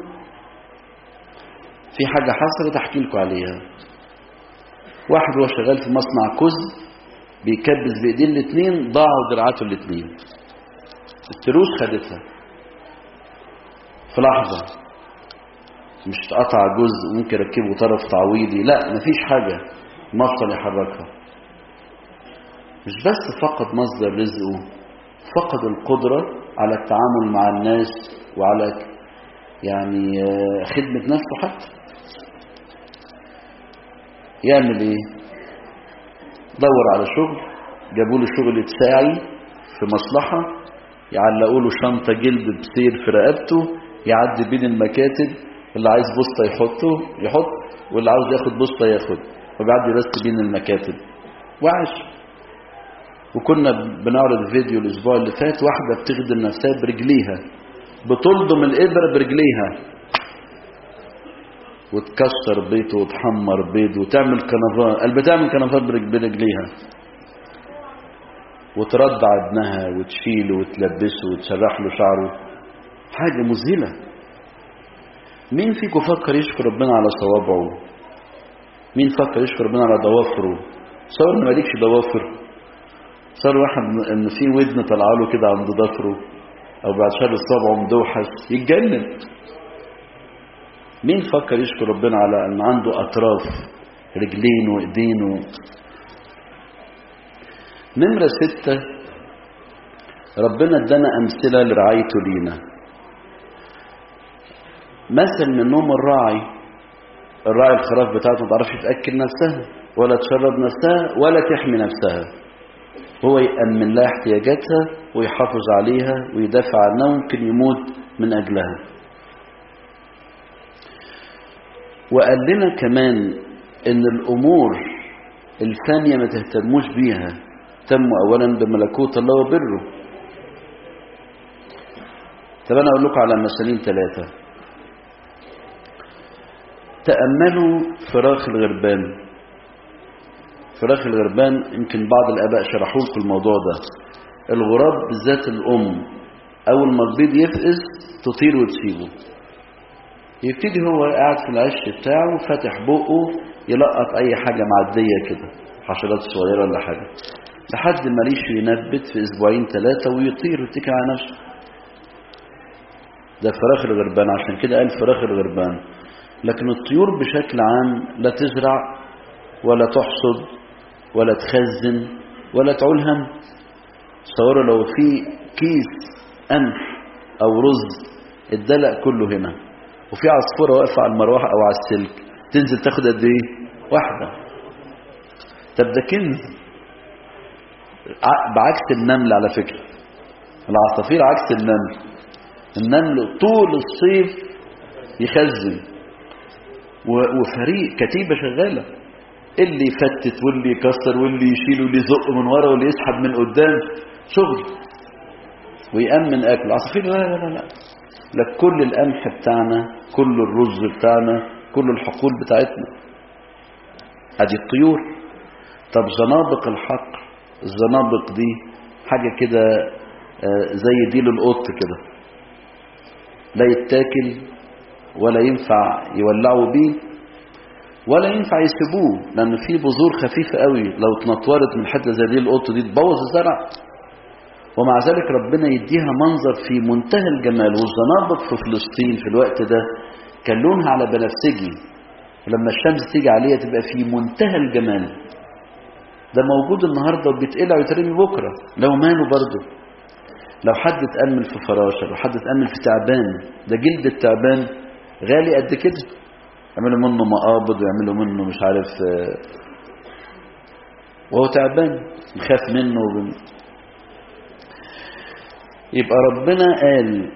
في حاجه حصلت احكي لكم عليها. واحد هو شغال في مصنع كذب، بيكبس بايديه الاثنين، ضاعوا دراعاته الاثنين. التروس خدتها في لحظه، مش تقطع جزء ممكن يركبوا طرف تعويضي، لا مفيش حاجه، مفصل يحركها. مش بس فقد مصدر رزقه، فقد القدره على التعامل مع الناس وعلى يعني خدمه نفسه حتى. يعمل ايه؟ دور على شغل، جابوا له شغل تساعي في مصلحة، يعلقوا له شنطة جلد بسير في رقبته، يعدي بين المكاتب، اللي عايز بوسطة يحطه يحط، واللي عاوز ياخد بوسطة ياخد، وبيعدي بس بين المكاتب. وعاش. وكنا بنعرض فيديو الأسبوع اللي فات، واحدة بتخدم نفسها برجليها، بتلضم الإبرة برجليها وتكسر بيت وتحمر بيض وتعمل كنفات، قال بتعمل كنفات برجليها، وترضع ابنها وتشيله وتلبسه وتسرح له شعره. حاجة مذهلة. مين فيكم فكر يشكر ربنا على صوابعه؟ مين فكر يشكر ربنا على ضوافره؟ صار ان مالكش ضوافر، صار واحد ان في ودن طلع له كده عند ضفره او بعد شهر صابعه مدوحس يتجنن. مين فكر يشكر ربنا على ان عنده اطراف رجلين وايدين و... نمرة ستة، ربنا ادانا امثلة لرعايته لينا. مثل منهم الراعي، الراعي الخراف بتاعته ما تعرفش تأكل نفسها ولا تشرب نفسها ولا تحمي نفسها، هو يأمن لها احتياجاتها ويحافظ عليها ويدافع عنها، وممكن يموت من أجلها. وقال لنا كمان ان الأمور الثانية ما تهتموش بيها، تهتموا أولا بملكوت الله وبره. طب أنا أقول لكم على مثالين ثلاثة. تأملوا فراخ الغربان. فراخ الغربان يمكن بعض الآباء شرحوا لكم الموضوع ده. الغراب بالذات الأم أول ما البيض يفقس تطير وتسيبه، يبتدي هو قاعد في العش بتاعه فاتح بقه يلقط أي حاجة معدية كده، حشرات صغيرة ولا حاجة، لحد ما ريشه ينبت في أسبوعين ثلاثة ويطير ويتكل على نفسه. ده فراخ الغربان، عشان كده قال فراخ الغربان. لكن الطيور بشكل عام لا تزرع ولا تحصد ولا تخزن ولا تعول هم. تصوروا لو في كيس قمح او رز الدلق كله هنا، وفي عصفورة واقفة على المروحة او على السلك، تنزل تاخد قد ايه؟ واحدة. طب ده كنز. بعكس النمل على فكرة، العصافير عكس النمل. النمل طول الصيف يخزن، وفريق كتيبة شغالة، اللي يفتت واللي يكسر واللي يشيل واللي يزق من ورا واللي يسحب من قدام، شغل ويأمن أكل. عصافير لا لا لا لا لا، كل القمح بتاعنا، كل الرز بتاعنا، كل الحقول بتاعتنا. ادي الطيور. طب زنابق الحقل، الزنابق دي حاجة كده زي ديل القط كده، لا يتاكل ولا ينفع يولعوا بيه ولا ينفع يسيبوه، لأن فيه بذور خفيفة قوي لو اتنطورت من حتة زي دي القط دي تبوظ الزرع. ومع ذلك ربنا يديها منظر في منتهى الجمال. والزنابق في فلسطين في الوقت ده كان لونها على بنفسجي، لما الشمس تيجي عليها تبقى في منتهى الجمال. ده موجود النهاردة وبيتقلع ويترمي بكرة، لو ماله برضه. لو حد اتأمل في فراشة، لو حد اتأمل في تعبان، ده جلد التعبان غالي قد كده، يعملوا منه مقابض ويعملوا منه مش عارف، وهو تعبان مخاف منه وبن... يبقى ربنا قال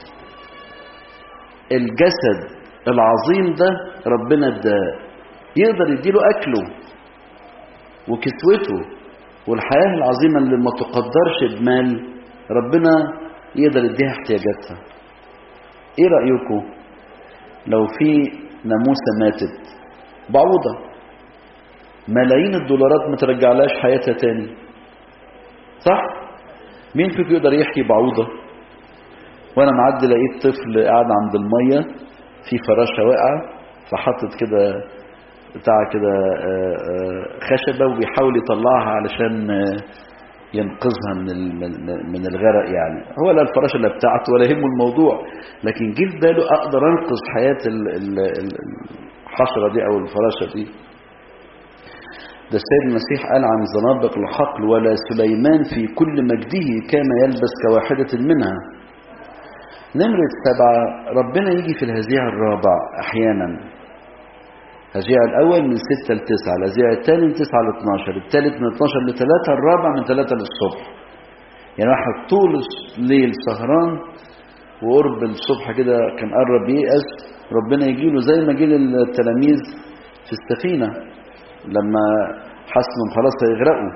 الجسد العظيم ده ربنا اداه، يقدر يديله أكله وكسوته، والحياة العظيمة اللي ما تقدرش بمال ربنا يقدر يديها احتياجاتها. ايه رأيكم لو في ناموسة ماتت بعوضة ملايين الدولارات ما ترجعلاش حياتها تاني، صح؟ مين فيكم يقدر يحكي بعوضة؟ وانا معدي لقيت طفل قاعد عند المية في فراشة واقعة، فحطت كده بتاع كده خشبة وبيحاول يطلعها علشان ينقذها من من الغرق. يعني هو لا الفراشة اللي بتاعته ولا يهمه الموضوع، لكن جه في باله اقدر انقذ حياة الحشرة دي او الفراشة دي. ده السيد المسيح قال عن زنابق الحقل: ولا سليمان في كل مجده كان يلبس كواحدة منها. نمرة سبعة، ربنا يجي في الهزيع الرابع احيانا. الهزيع الاول من ستة لتسعة، الهزيع الثاني من تسعة لاثناشر، الثالث من اثناشر لثلاثة، الرابع من ثلاثة للصبح. يعني واحد طول الليل سهران وقرب الصبح كده كان قرب ييأس، ربنا يجي له زي ما جه للتلاميذ في السفينة لما حسن خلاص هيغرقوا.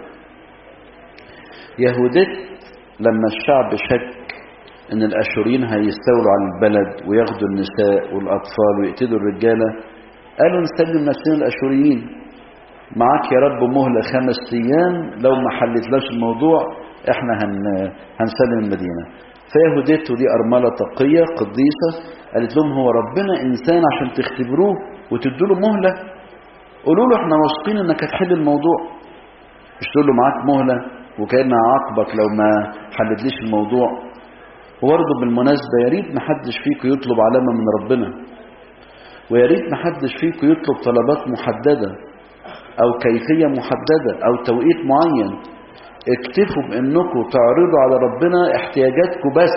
يهودت لما الشعب شك ان الاشوريين هيستولوا على البلد وياخدوا النساء والاطفال ويقتلوا الرجاله، قالوا نسلم نفسنا الاشوريين، معاك يا رب مهله خمس ايام، لو ما حلتلاش الموضوع احنا هن هنسلم المدينه. فيهودت ودي ارمله تقيه قديسه قالت لهم هو ربنا انسان عشان تختبروه وتدوا له مهله؟ قولوا له احنا واثقين انك هتحل الموضوع، مش تقول له معاك مهله وكأنها عاقبك لو ما حلتليش الموضوع. وبرضه بالمناسبة يا ريت محدش فيكم يطلب علامة من ربنا، ويا ريت محدش فيكم يطلب طلبات محددة أو كيفية محددة أو توقيت معين. اكتفوا بأنكم تعرضوا على ربنا احتياجاتكم بس.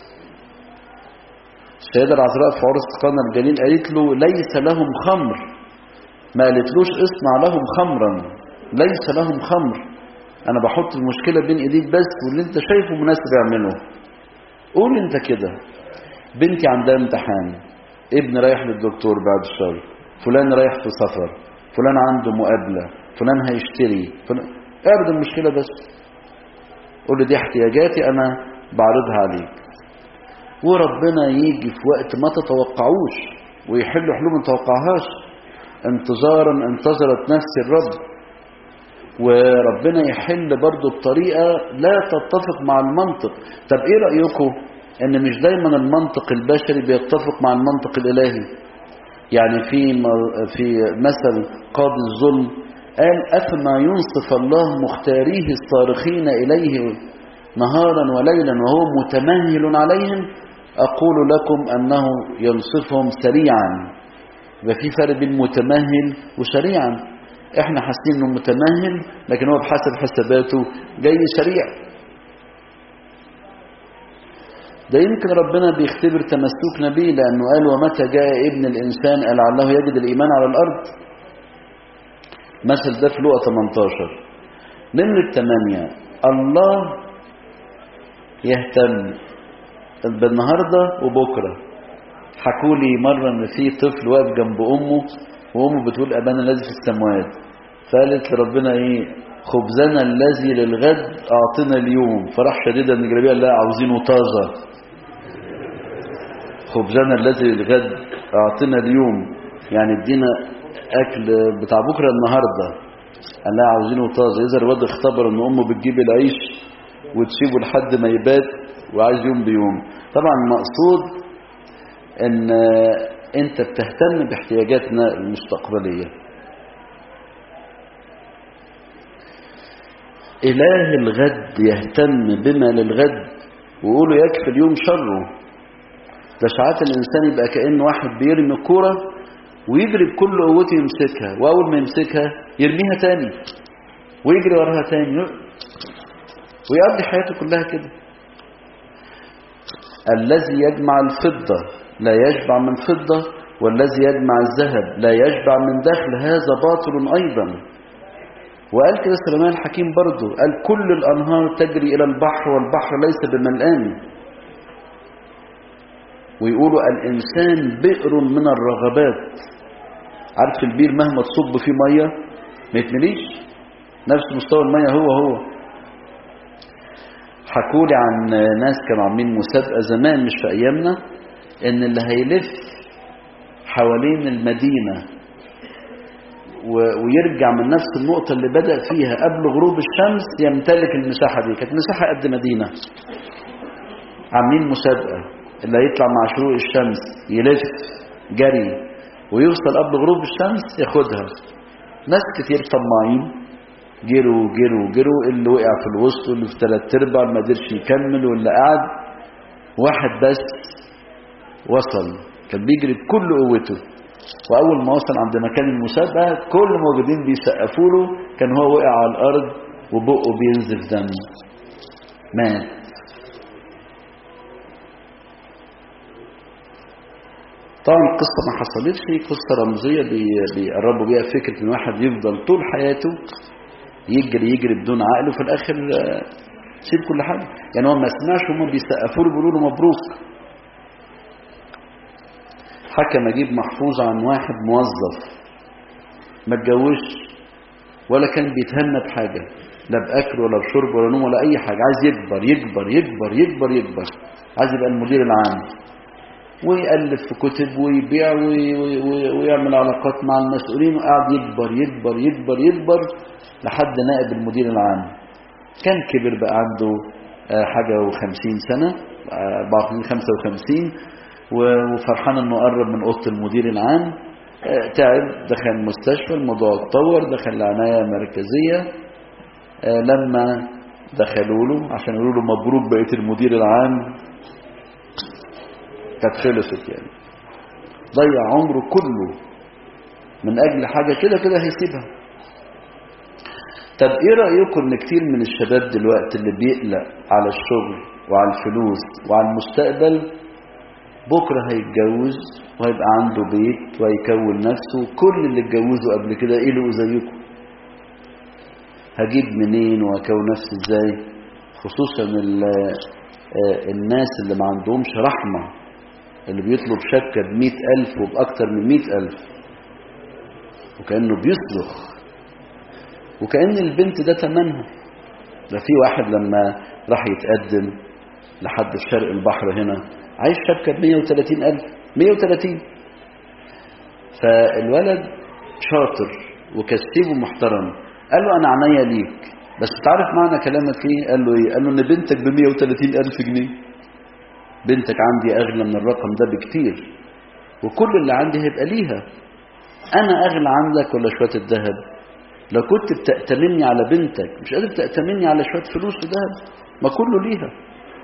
السيدة العذراء في عرس قانا الجليل قالت له ليس لهم خمر، ما قالتلوش اصنع لهم خمرا، ليس لهم خمر، أنا بحط المشكلة بين إيديك بس، واللي أنت شايفه مناسب اعمله. قول انت كده بنتي عندها امتحان، ابن رايح للدكتور بعد الشهر، فلان رايح في سفر، فلان عنده مقابلة، فلان هيشتري، فلان اعرض المشكلة بس. قول له دي احتياجاتي انا بعرضها عليك، وربنا يجي في وقت ما تتوقعوش ويحل حلول ما تتوقعهاش. انتظارا انتظرت نفس الرب، وربنا يحل برضو بطريقة لا تتفق مع المنطق. طب ايه رأيكم ان مش دايما المنطق البشري بيتفق مع المنطق الالهي؟ يعني في في مثل قاضي الظلم قال افما ينصف الله مختاريه الصارخين اليه نهارا وليلا وهو متمهل عليهم؟ اقول لكم انه ينصفهم سريعا. يبقى في فرق بين متمهل وسريعا. احنا حاسين انه متمهل لكن هو بحسب حساباته جاي سريع. ده يمكن ربنا بيختبر تمسكنا بيه، لانه قال ومتى جاء ابن الانسان قال لعله يجد الايمان على الارض. مثل ده في لوقا ثمانية عشر. نمرة ثمانية، الله يهتم بالنهارده وبكره. حكوا لي مره ان في طفل واقف جنب امه وامه بتقول ابانا الذي في السماوات، فقالت لربنا ايه خبزنا الذي للغد اعطنا اليوم، فراح شديدا من جلابيه قال لها عاوزينه طازه. خبزنا الذي للغد اعطنا اليوم يعني ادينا اكل بتاع بكره النهارده، قال لها عاوزينه طازه. اذا الواد اختبر ان امه بتجيب العيش وتسيبه لحد ما يبات وعايز يوم بيوم. طبعا المقصود ان انت بتهتم باحتياجاتنا المستقبلية. اله الغد يهتم بما للغد، ويقولوا يكفي اليوم شره. ده ساعات الانسان يبقى كأنه واحد بيرمي كرة ويجري بكل قوته يمسكها، واول ما يمسكها يرميها تاني ويجري وراها تاني ويقضي حياته كلها كده. الذي يجمع الفضة لا يشبع من فضة، والذي يجمع الذهب لا يشبع من دخل، هذا باطل أيضا. وقال كده سليمان الحكيم برضو، قال كل الأنهار تجري إلى البحر والبحر ليس بملآن. ويقولوا الإنسان بئر من الرغبات. عارف البير مهما تصب فيه مية ما يتمليش، نفس مستوى المية هو هو. حكولي عن ناس كانوا عاملين مسابقة زمان مش في أيامنا، إن اللي هيلف حوالين المدينة ويرجع من نفس النقطة اللي بدأ فيها قبل غروب الشمس يمتلك المساحة دي. كانت مساحة قد مدينة. عاملين مسابقة، اللي هيطلع مع شروق الشمس يلف جري ويوصل قبل غروب الشمس ياخدها. ناس كتير طماعين جروا جروا جروا، اللي وقع في الوسط واللي في ثلاث ارباع ما قدرش يكمل واللي قعد. واحد بس وصل، كان بيجري بكل قوته، واول ما وصل عند مكان المسابقه كل الموجودين بيسقفوا له، كان هو وقع على الارض وبقه بينزف دم، مات. طبعا القصه ما حصلتش، قصه رمزيه بيقربوا بيها فكره ان واحد يفضل طول حياته يجري يجري بدون عقل وفي الاخر سيب كل حاجه. يعني هو ما سمعش هم بيسقفوا له بيقولوا له مبروك. حكى نجيب محفوظ عن واحد موظف ما اتجوزش ولا كان بيتهنى بحاجة، لا بأكل ولا بشرب ولا نوم ولا أي حاجة. عايز يكبر يكبر يكبر يكبر يكبر، عايز يبقى المدير العام، ويألف في كتب ويبيع ويعمل علاقات مع المسؤولين، وقاعد يكبر يكبر يكبر يكبر لحد نائب المدير العام. كان كبر بقى عنده حاجة وخمسين سنة، أربعة وخمسين خمسة وخمسين، وفرحان انه قرب من اوضه المدير العام. تعب، دخل المستشفى، الموضوع اتطور، دخل العنايه المركزيه. لما دخلوا له عشان يقولوا له مبروك بقيت المدير العام، كانت خلصت يعني. ضيع عمره كله من اجل حاجه كده كده هيسيبها. طب ايه رايكم ان كتير من الشباب دلوقتي اللي بيقلق على الشغل وعلى الفلوس وعلى المستقبل، بكره هيتجوز وهيبقى عنده بيت وهيكون نفسه، كل اللي اتجوزوا قبل كده قلقوا زيكم، هجيب منين وهكون نفسي ازاي؟ خصوصا الناس اللي ما عندهمش رحمه، اللي بيطلب شبكه بمئة ألف وبأكتر من مئة ألف، وكأنه بيصرخ، وكأن البنت ده تمنها. ده في واحد لما راح يتقدم لحد في شرق البحر هنا عايش شبكة بمية وتلاتين ألف، مية وتلاتين. فالولد شاطر وكسيب ومحترم، قال له أنا عناية ليك، بس تعرف معنى كلامك ايه؟ قال له ايه؟ قال له إن بنتك بمية وتلاتين ألف جنيه، بنتك عندي أغلى من الرقم ده بكتير، وكل اللي عندي هيبقى ليها. أنا أغلى عندك ولا شوية الذهب؟ لو كنت بتأتمني على بنتك مش قادر تأتمني على شوية فلوس وذهب، ما كله ليها.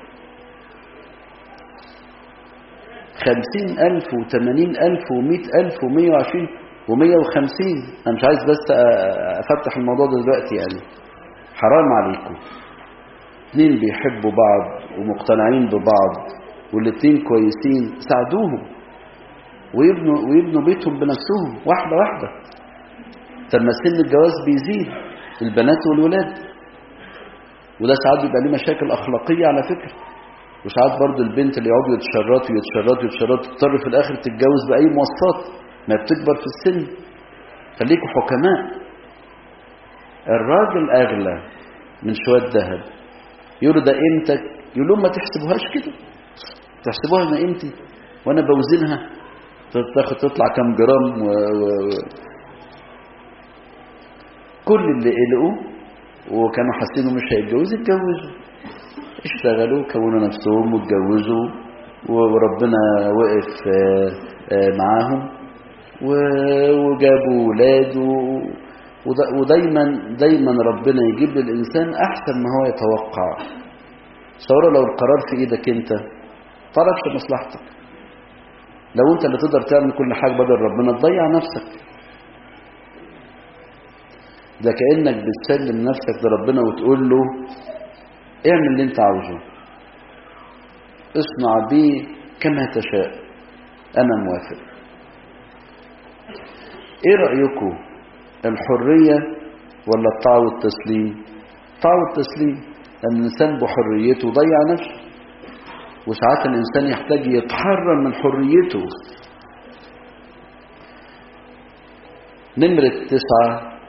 خمسين ألف وثمانين ألف ومئة ألف ومية وعشرين ومية وخمسين. أنا مش عايز بس أفتح الموضوع ده دلوقتي يعني، حرام عليكم. اتنين بيحبوا بعض ومقتنعين ببعض والاتنين كويسين، ساعدوهم ويبنوا, ويبنوا بيتهم بنفسهم واحدة واحدة. لما سن الجواز بيزيد البنات والولاد، وده ساعات بيبقى ليه مشاكل أخلاقية على فكرة. وساعات برضو البنت اللي يقعدوا يتشرطوا يتشرطوا يتشرطوا تضطر في الآخر تتجوز بأي مواصفات ما بتكبر في السن. خليكوا حكماء. الراجل أغلى من شوية ذهب، يقولوا ده قيمتك، يقولوا ما تحسبوهاش كده، تحسبوها ما قيمتي وأنا بوزنها تاخد تطلع كام جرام و... و... كل اللي قلقوا وكانوا حاسين مش هيتجوزوا اتجوزوا، اشتغلوا كونوا نفسهم واتجوزوا، وربنا وقف معاهم وجابوا ولاد. ودايما دايما ربنا يجيب للإنسان أحسن ما هو يتوقع. صورة لو القرار في إيدك أنت طرفش مصلحتك، لو أنت اللي تقدر تعمل كل حاجة بدل ربنا تضيع نفسك. ده كأنك بتسلم نفسك لربنا وتقول له اعمل اللي انت عاوزه، اصنع بي كما تشاء، انا موافق. ايه رأيكم، الحرية ولا الطاعة والتسليم؟ الطاعة والتسليم، لأن الإنسان بحريته ضيع نفسه، وساعات الإنسان يحتاج يتحرر من حريته. نمرة تسعة،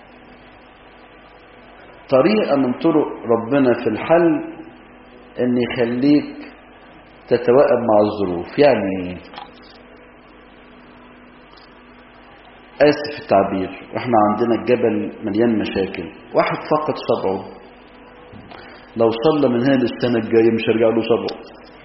طريقة من طرق ربنا في الحل ان يخليك تتوائم مع الظروف. يعني آسف التعبير، واحنا عندنا الجبل مليان مشاكل، واحد فقد صبعه، لو صلى من هنا للسنة الجاية مش هرجع له صبعه،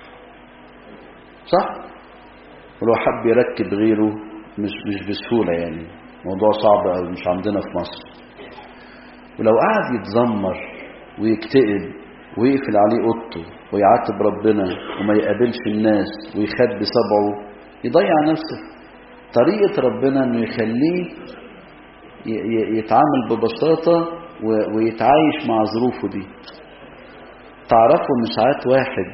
صح؟ ولو حب يركب غيره مش مش بسهولة، يعني موضوع صعب أوي مش عندنا في مصر. ولو قعد يتذمر ويكتئب ويقفل عليه اوضته ويعاتب ربنا وما يقابلش الناس ويخبي صبعه، يضيع نفسه. طريقة ربنا انه يخليه يتعامل ببساطة ويتعايش مع ظروفه دي. تعرفوا ان ساعات واحد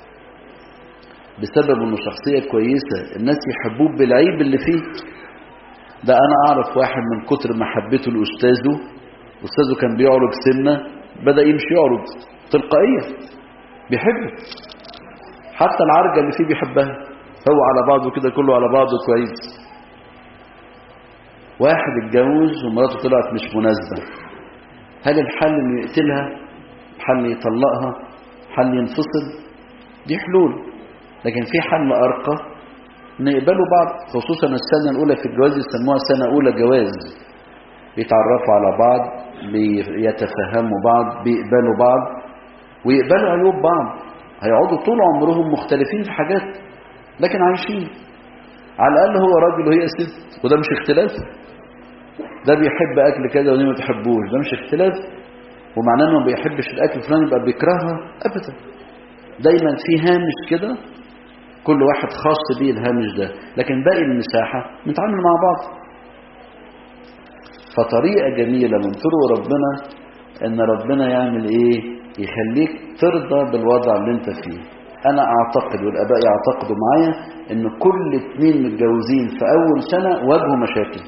بسبب انه شخصية كويسة الناس يحبوه بالعيب اللي فيه. ده انا اعرف واحد من كتر محبته لاستاذه، أستاذه كان بيعرض سنة بدأ يمشي يعرض تلقائيا، بيحبه، حتى العرجة اللي فيه بيحبها، هو على بعضه كده كله على بعضه كويس. واحد اتجوز ومراته طلعت مش مناسبة، هل الحل انه يقتلها؟ حل يطلقها؟ حل ينفصل؟ دي حلول. لكن في حل أرقى، نقبلوا بعض، خصوصا السنة الأولى في الجواز يسموها سنة أولى جواز، بيتعرفوا على بعض، بيتفهموا بعض، بيقبلوا بعض ويقبلوا عيوب بعض. هيقعدوا طول عمرهم مختلفين في حاجات لكن عايشين. على الأقل هو راجل وهي ست، وده مش اختلاف. ده بيحب أكل كذا ودي ما تحبوش، ده مش اختلاف. ومعناه انه ما بيحبش الأكل الفلاني يبقى بيكرهها أبدا. دايما في هامش كده، كل واحد خاص بيه الهامش ده، لكن باقي المساحة نتعامل مع بعض. فطريقة جميلة من طرق ربنا ان ربنا يعمل ايه؟ يخليك ترضى بالوضع اللي انت فيه. انا اعتقد والاباء يعتقدوا معايا ان كل اتنين متجوزين في اول سنة واجهوا مشاكل،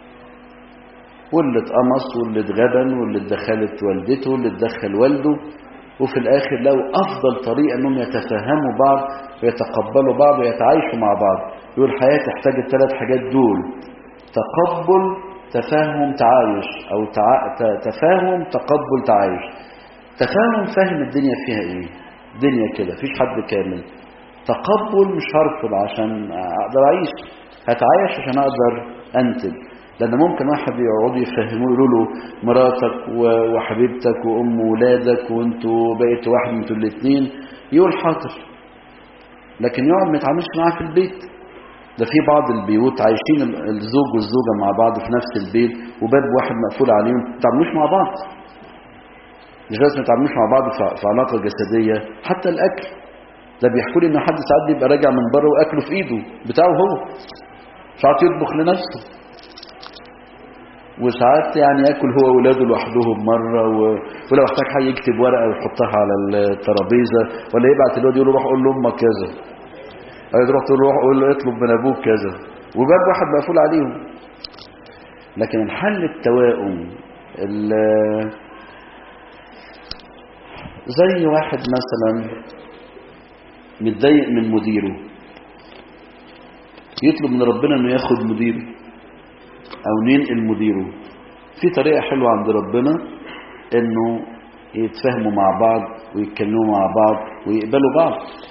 واللي اتقمص واللي اتغبن واللي اتدخلت والدته واللي اتدخل والده، وفي الاخر لو افضل طريقة انهم يتفهموا بعض ويتقبلوا بعض ويتعايشوا مع بعض. يقول الحياة تحتاج الثلاث حاجات دول: تقبل، تفاهم، تعايش، او تع... تفاهم، تقبل، تعايش. تفاهم، فاهم الدنيا فيها ايه، الدنيا كده فيش حد كامل. تقبل، مش هرفض عشان اقدر اعيش، هتعايش عشان اقدر انتج. لان ممكن واحد يقعدوا يفهموا يقولوا له مراتك وحبيبتك وام ولادك وانتوا بقيتوا واحد من انتوا الاثنين، يقول حاضر، لكن يقعد ما يتعاملش معاه في البيت. ده في بعض البيوت عايشين الزوج والزوجة مع بعض في نفس البيت وباب واحد مقفول عليهم، ما يتعاملوش مع بعض. مش لازم يتعاملوش مع بعض في علاقة جسدية، حتى الأكل. ده بيحكوا لي إن حد ساعات بيبقى راجع من بره وأكله في إيده بتاعه هو، ساعات يطبخ لنفسه، وساعات يعني ياكل هو وولاده لوحدهم مرة، و... ولو احتاج حاجة يكتب ورقة ويحطها على الترابيزة، ولا يبعت الواد يقول له روح قول لأمك كذا، أو تروح تقول له روح قول له اطلب من أبوك كذا، وباب واحد مقفول عليهم. لكن الحل التوائم، زي واحد مثلا متضايق من مديره، يطلب من ربنا انه ياخد مديره او ينقل مديره. في طريقة حلوة عند ربنا انه يتفاهموا مع بعض ويتكلموا مع بعض ويقبلوا بعض.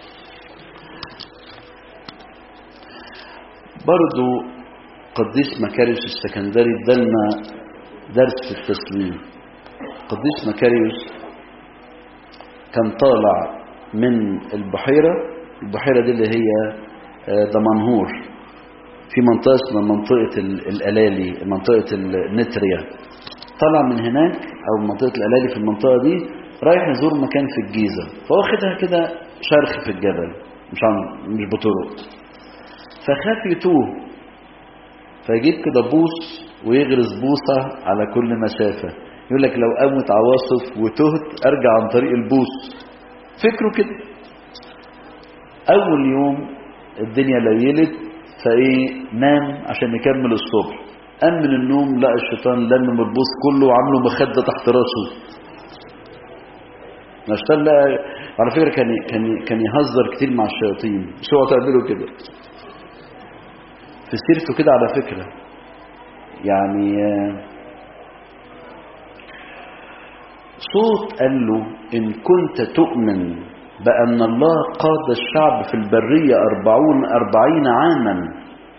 برضو قديس مكاريوس السكندري ادالنا درس في التسليم. قديس مكاريوس كان طالع من البحيرة، البحيرة دي اللي هي دمنهور، في منطقة اسمها منطقة الألالي، منطقة النتريا. طلع من هناك أو منطقة الألالي في المنطقة دي، رايح يزور مكان في الجيزة، فواخدها كده شرخ في الجبل، مش عن مش بطرق، فخاف يتوه، فيجيب كده بوص ويغرز بوصة على كل مسافة. يقول لك لو قامت عواصف وتهت أرجع عن طريق البوص. فكره كده. أول يوم الدنيا ليلت، فايه نام عشان يكمل الصبح. قام من النوم لقى الشيطان لمم البوص كله وعامله مخده تحت راسه. الشيطان لقى، على فكره كان كان كان يهزر كتير مع الشياطين، مش هو تعملوا كده في سيرته كده على فكره. يعني صوت قال له ان كنت تؤمن بأن الله قاد الشعب في البرية أربعون أربعين عاما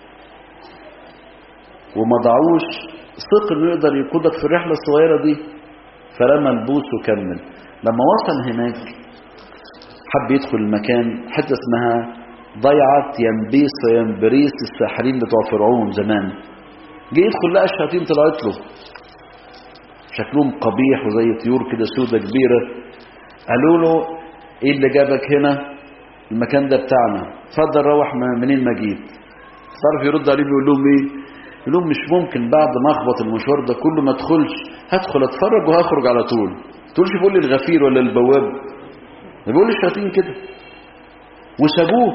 وما ضعوش، ثق انه يقدر يقودك في الرحلة الصغيرة دي. فرمى البوس وكمل. لما وصل هناك حب يدخل المكان، حتى اسمها ضيعة ينبيس وينبريس الساحرين بتوع فرعون زمان. جه يدخل لقى الشياطين طلعت له، شكلهم قبيح وزي طيور كده سودة كبيرة. قالوا له ايه اللي جابك هنا؟ المكان ده بتاعنا، اتفضل روح منين ما جيت. تعرف يرد عليهم يقول لهم ايه؟ يقول لهم مش ممكن بعد ما اخبط المشوار ده كله ما ادخلش، هدخل اتفرج وهخرج على طول. تقولش بيقول لي الغفير ولا البواب، بيقول الشياطين كده. وسابوه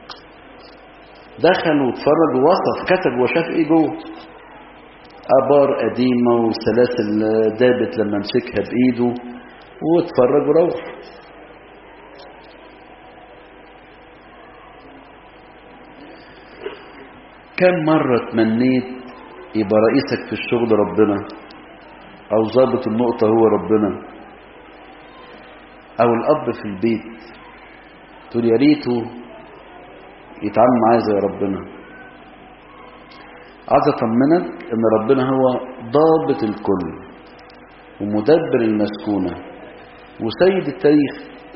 دخل واتفرج ووصف كتب وشاف ايه جوه. ابار قديمه وسلاسل دابت لما مسكها بايده، واتفرج وروح. كم مرة تمنيت يبقى رئيسك في الشغل ربنا، او ضابط النقطة هو ربنا، او الاب في البيت تقول يا ريته يتعامل معايا زي ربنا. عايز اطمنك ان ربنا هو ضابط الكل ومدبر المسكونة وسيد التاريخ.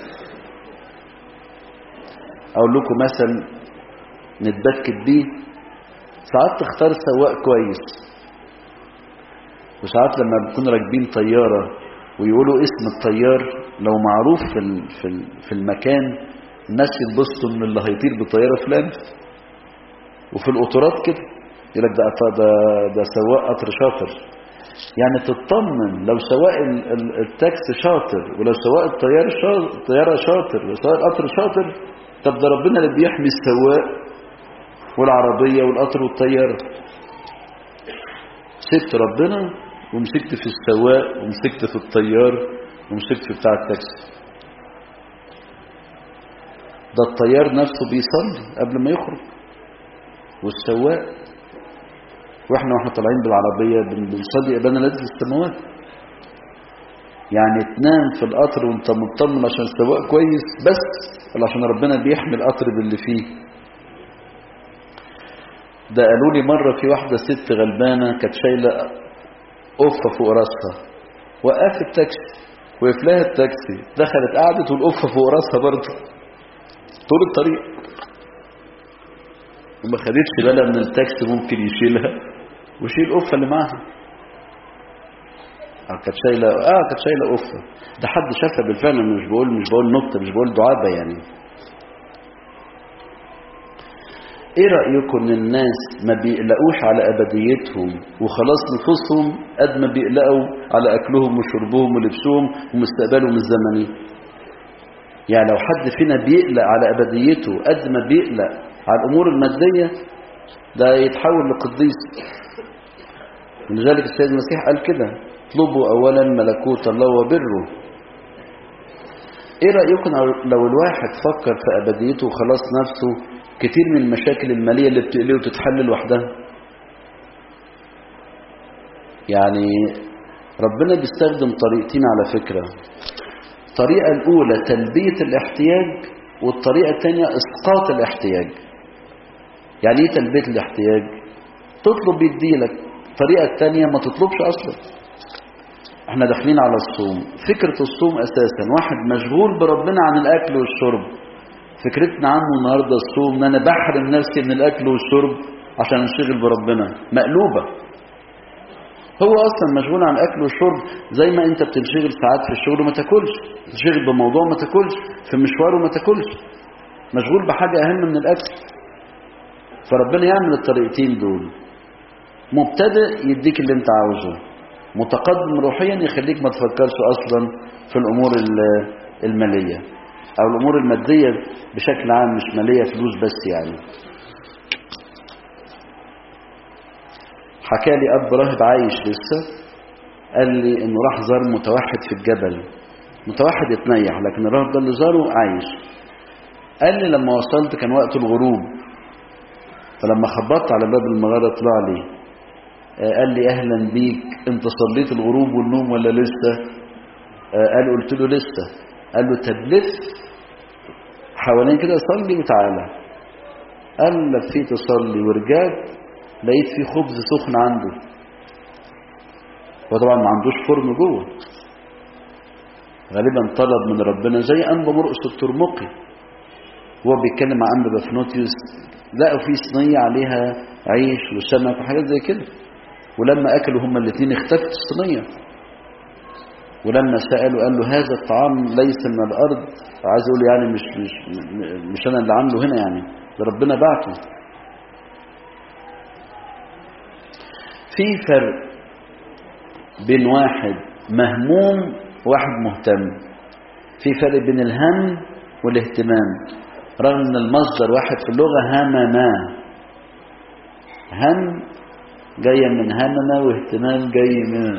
اقول لكم مثل نتبكت بيه، ساعات تختار سواق كويس، وساعات لما بنكون راكبين طيارة ويقولوا اسم الطيار لو معروف في في المكان الناس يتبسطوا ان اللي هيطير بالطيارة فلان. وفي القطارات كده يقول لك ده ده ده سواق قطر شاطر، يعني تطمن لو سواق التاكسي شاطر ولو سواق الطيار شاطر الطيارة شاطر ولو سواق القطر شاطر، طب ده ربنا اللي بيحمي السواق والعربية والقطر والطيارة. سبت ربنا ومسكت في السواق ومسكت في الطيار ومسكت في بتاع التاكسي. ده الطيار نفسه بيصلي قبل ما يخرج والسواق، واحنا واحنا طالعين بالعربية بنصلي ابانا الذي في السماوات. يعني تنام في القطر وانت مطمن عشان السواق كويس بس، ولا عشان ربنا بيحمي القطر باللي فيه؟ ده قالوا لي مرة في واحدة ست غلبانة كانت شايلة قفة فوق راسها، وقفت التاكسي وقف لها التاكسي، دخلت قعدت والقفة فوق راسها برضه طول الطريق، وما خدتش بالها ان التاكسي ممكن يشيلها ويشيل القفة اللي معاها. اه كانت شايلة اه كانت شايلة قفة. ده حد شافها بالفعل، مش بقول مش بقول نكتة، مش بقول دعابة يعني. ايه رأيكم ان الناس ما بيقلقوش على ابديتهم وخلاص نفوسهم قد ما بيقلقوا على اكلهم وشربهم ولبسهم ومستقبلهم الزمني؟ يعني لو حد فينا بيقلق على ابديته قد ما بيقلق على الامور المادية، ده يتحول لقديس. لذلك السيد المسيح قال كده: اطلبوا اولا ملكوت الله وبره. ايه رأيكم لو الواحد فكر في ابديته وخلاص نفسه كتير من المشاكل المالية اللي بتقليه وتتحل لوحدها؟ يعني ربنا بيستخدم طريقتين على فكرة. الطريقة الأولى تلبية الاحتياج، والطريقة الثانية إسقاط الاحتياج. يعني ايه تلبية الاحتياج؟ تطلب يديلك. الطريقة الثانية ما تطلبش أصلا. احنا داخلين على الصوم. فكرة الصوم أساسا واحد مشغول بربنا عن الأكل والشرب. فكرتنا عنه النهاردة الصوم ان انا بحرم نفسي من الاكل والشرب عشان انشغل بربنا، مقلوبة. هو اصلا مشغول عن الاكل والشرب زي ما انت بتنشغل ساعات في الشغل وما تاكلش، تنشغل بموضوع ما تاكلش، في مشوار وما تاكلش، مشغول بحاجة اهم من الاكل. فربنا يعمل الطريقتين دول. مبتدئ يديك اللي انت عاوزه، متقدم روحيا يخليك ما تفكرش اصلا في الامور المالية او الامور المادية بشكل عام، مش مالية فلوس بس. يعني حكى لي اب راهب عايش لسه، قال لي انه راح زار متوحد في الجبل. متوحد يتنيح، لكن الراهب ده اللي زاره عايش. قال لي لما وصلت كان وقت الغروب، فلما خبطت على باب المغارة طلع لي قال لي اهلا بيك، انت صليت الغروب والنوم ولا لسه؟ قال قلت له لسه. قال له طب لف حوالين كده صلي وتعالى. قال لفيت اصلي ورجعت لقيت في خبز سخن عنده، وطبعا ما عندوش فرن جوه، غالبا طلب من ربنا زي انبا مرقس الترمقي وهو بيتكلم مع انبا بافنوتيوس، لقوا في صينيه عليها عيش وسمك وحاجات زي كده، ولما اكلوا هما الاثنين اختفت الصينيه. ولما سألوا قال له هذا الطعام ليس من الأرض. عايز أقول يعني مش, مش, مش أنا اللي عامله هنا، يعني ده ربنا بعته. في فرق بين واحد مهموم وواحد مهتم. في فرق بين الهم والاهتمام، رغم ان المصدر واحد في اللغة همما. هم جاية من همنا واهتمام جاي من،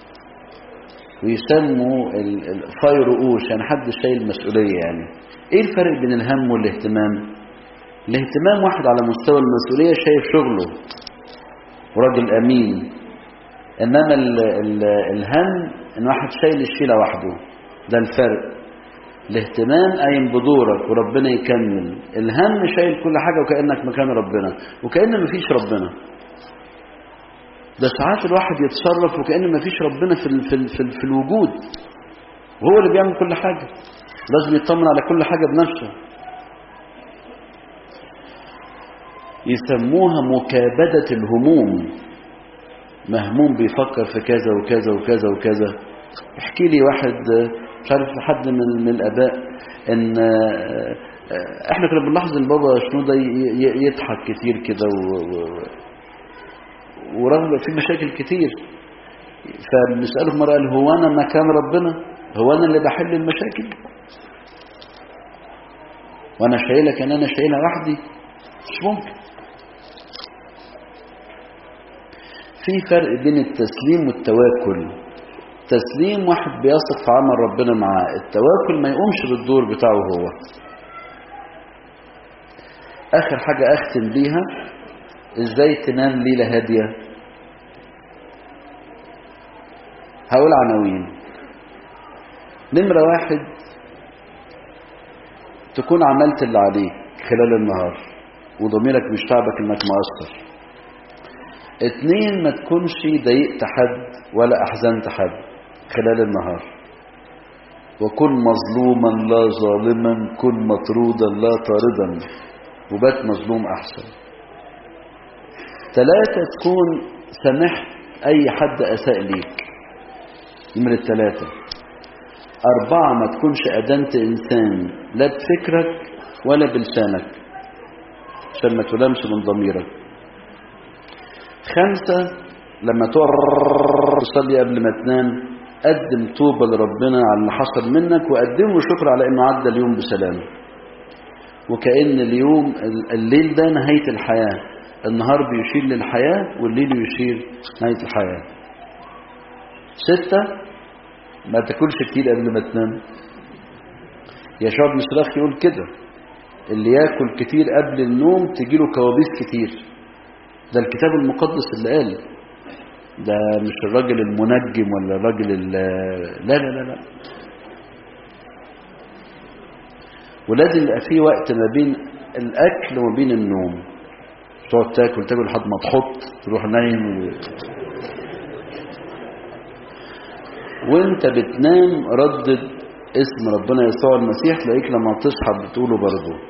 ويسموا الفيرؤوس يعني حد شايل مسؤولية. يعني ايه الفرق بين الهم والاهتمام؟ الاهتمام واحد على مستوى المسؤولية شايف شغله وراجل أمين. إنما ال ال الهم إن واحد شايل الشيلة وحده، ده الفرق. الاهتمام قايم بدورك وربنا يكمل، الهم شايل كل حاجة وكأنك مكان ربنا وكأن مفيش ربنا. ده ساعات الواحد يتصرف وكأن مفيش ربنا في, ال في, ال في, ال في الوجود، وهو اللي بيعمل كل حاجة، لازم يطمن على كل حاجة بنفسه. يسموها مكابدة الهموم، مهموم بيفكر في كذا وكذا وكذا وكذا. احكي لي واحد مش عارف حد من, من الآباء ان احنا كنا بنلاحظ ان بابا شنودة يضحك كتير كده ورغم في مشاكل كتير، فبنسأله مرة قال هو انا مكان ربنا؟ هو انا اللي بحل المشاكل وانا شايلك ان انا شايلها وحدي؟ مش ممكن. في فرق بين التسليم والتواكل. تسليم واحد بيثق في عمل ربنا معاه، التواكل ما يقومش بالدور بتاعه هو. اخر حاجة اختم بيها، ازاي تنام ليلة هادية. هقول عناوين. نمرة واحد، تكون عملت اللي عليك خلال النهار وضميرك مش تعبك انك مقصر. اتنين، ما تكونش ضايقت حد ولا احزنت حد خلال النهار. وكن مظلوما لا ظالما، كن مطرودا لا طاردا، وبات مظلوم احسن. ثلاثة، تكون سامحت اي حد اساء ليك. نمرة ثلاثة. أربعة، ما تكونش أدنت إنسان لا بفكرك ولا بلسانك عشان ما تلامش من ضميرك. خمسة، لما تصلي قبل ما تنام قدم توبة لربنا على اللي حصل منك، وقدم له شكر على انه عدى اليوم بسلام، وكأن اليوم الليل ده نهاية الحياة. النهار بيشير للحياة والليل يشير نهاية الحياة. ستة، ما تاكلش كتير قبل ما تنام. يشوع بن سراخ يقول كده، اللي ياكل كتير قبل النوم تجيله كوابيس كتير. ده الكتاب المقدس اللي قال، ده مش الراجل المنجم ولا الراجل لا لا لا لا. ولازم يبقى في وقت ما بين الاكل وما بين النوم. تقعد تاكل تاكل لحد ما تحط تروح نايم و... وانت بتنام ردد اسم ربنا يسوع المسيح، تلاقيك لما تصحى بتقوله برضه.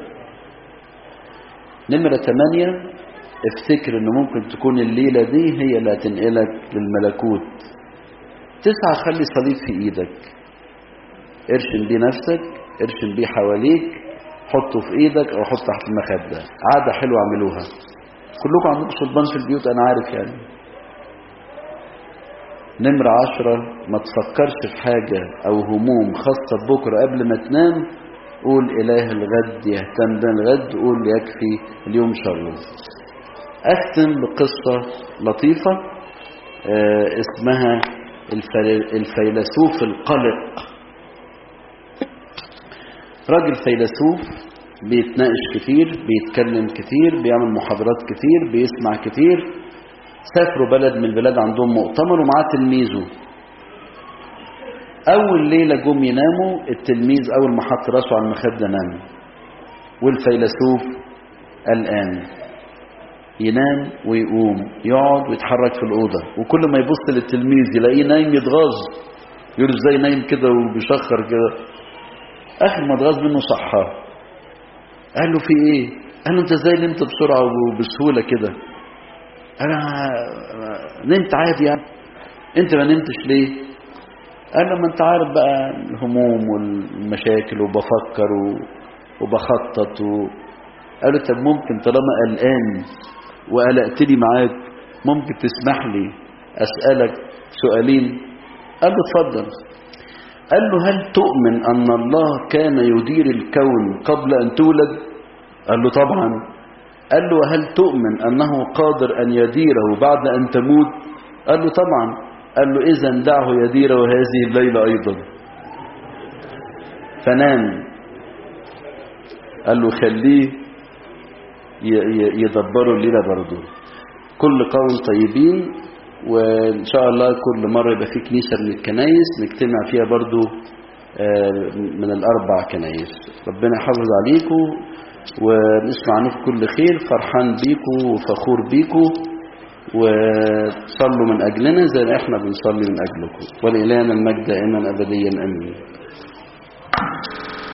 نمرة ثمانية، افتكر ان ممكن تكون الليلة دي هي اللي هتنقلك للملكوت. تسعة، خلي صليب في ايدك، ارشم بيه نفسك، ارشم بيه حواليك، حطه في ايدك او حطه تحت المخدة. عادة حلوة اعملوها. كلكم عندكم صلبان في البيوت انا عارف يعني. نمرة عشرة، ما تفكرش في حاجة او هموم خاصة بكرة قبل ما تنام. قول اله الغد يهتم بنا الغد، قول يكفي اليوم شره. أختم بقصة لطيفة آه اسمها الفيلسوف القلق. راجل فيلسوف بيتناقش كتير، بيتكلم كتير، بيعمل محاضرات كتير، بيسمع كتير. سافروا بلد من البلاد عندهم مؤتمر ومعاه تلميذه. أول ليلة جم يناموا، التلميذ أول ما حط راسه على المخدة نام، والفيلسوف قلقان ينام ويقوم يقعد ويتحرك في الأوضة، وكل ما يبص للتلميذ يلاقيه نايم يتغاظ، يقول ازاي نايم كده وبيشخر كده. آخر ما اتغاظ منه صحاه، قال له في ايه؟ قال له انت ازاي نمت بسرعة وبسهولة كده؟ انا نمت عادي يعني. انت ما نمتش ليه؟ قال له ما انت عارف بقى الهموم والمشاكل وبفكر وبخطط و... قال له طب ممكن طالما قلقان وقلقتني معاك ممكن تسمح لي أسألك سؤالين؟ قال له اتفضل. قال له هل تؤمن أن الله كان يدير الكون قبل أن تولد؟ قال له طبعا. قال له هل تؤمن أنه قادر أن يديره بعد أن تموت؟ قال له طبعا. قال له إذن دعه يديره هذه الليلة أيضا. فنام. قال له خليه يدبروا الليلة برضه. كل قوم طيبين، وإن شاء الله كل مرة يبقى في كنيسة من الكنايس نجتمع فيها برضو من الأربع كنايس. ربنا يحافظ عليكم ونسمع عنكم كل خير، فرحان بيكم وفخور بيكم، وصلوا من أجلنا زي ما احنا بنصلي من أجلكم، ولإلهنا المجد دائما أبديا آمين.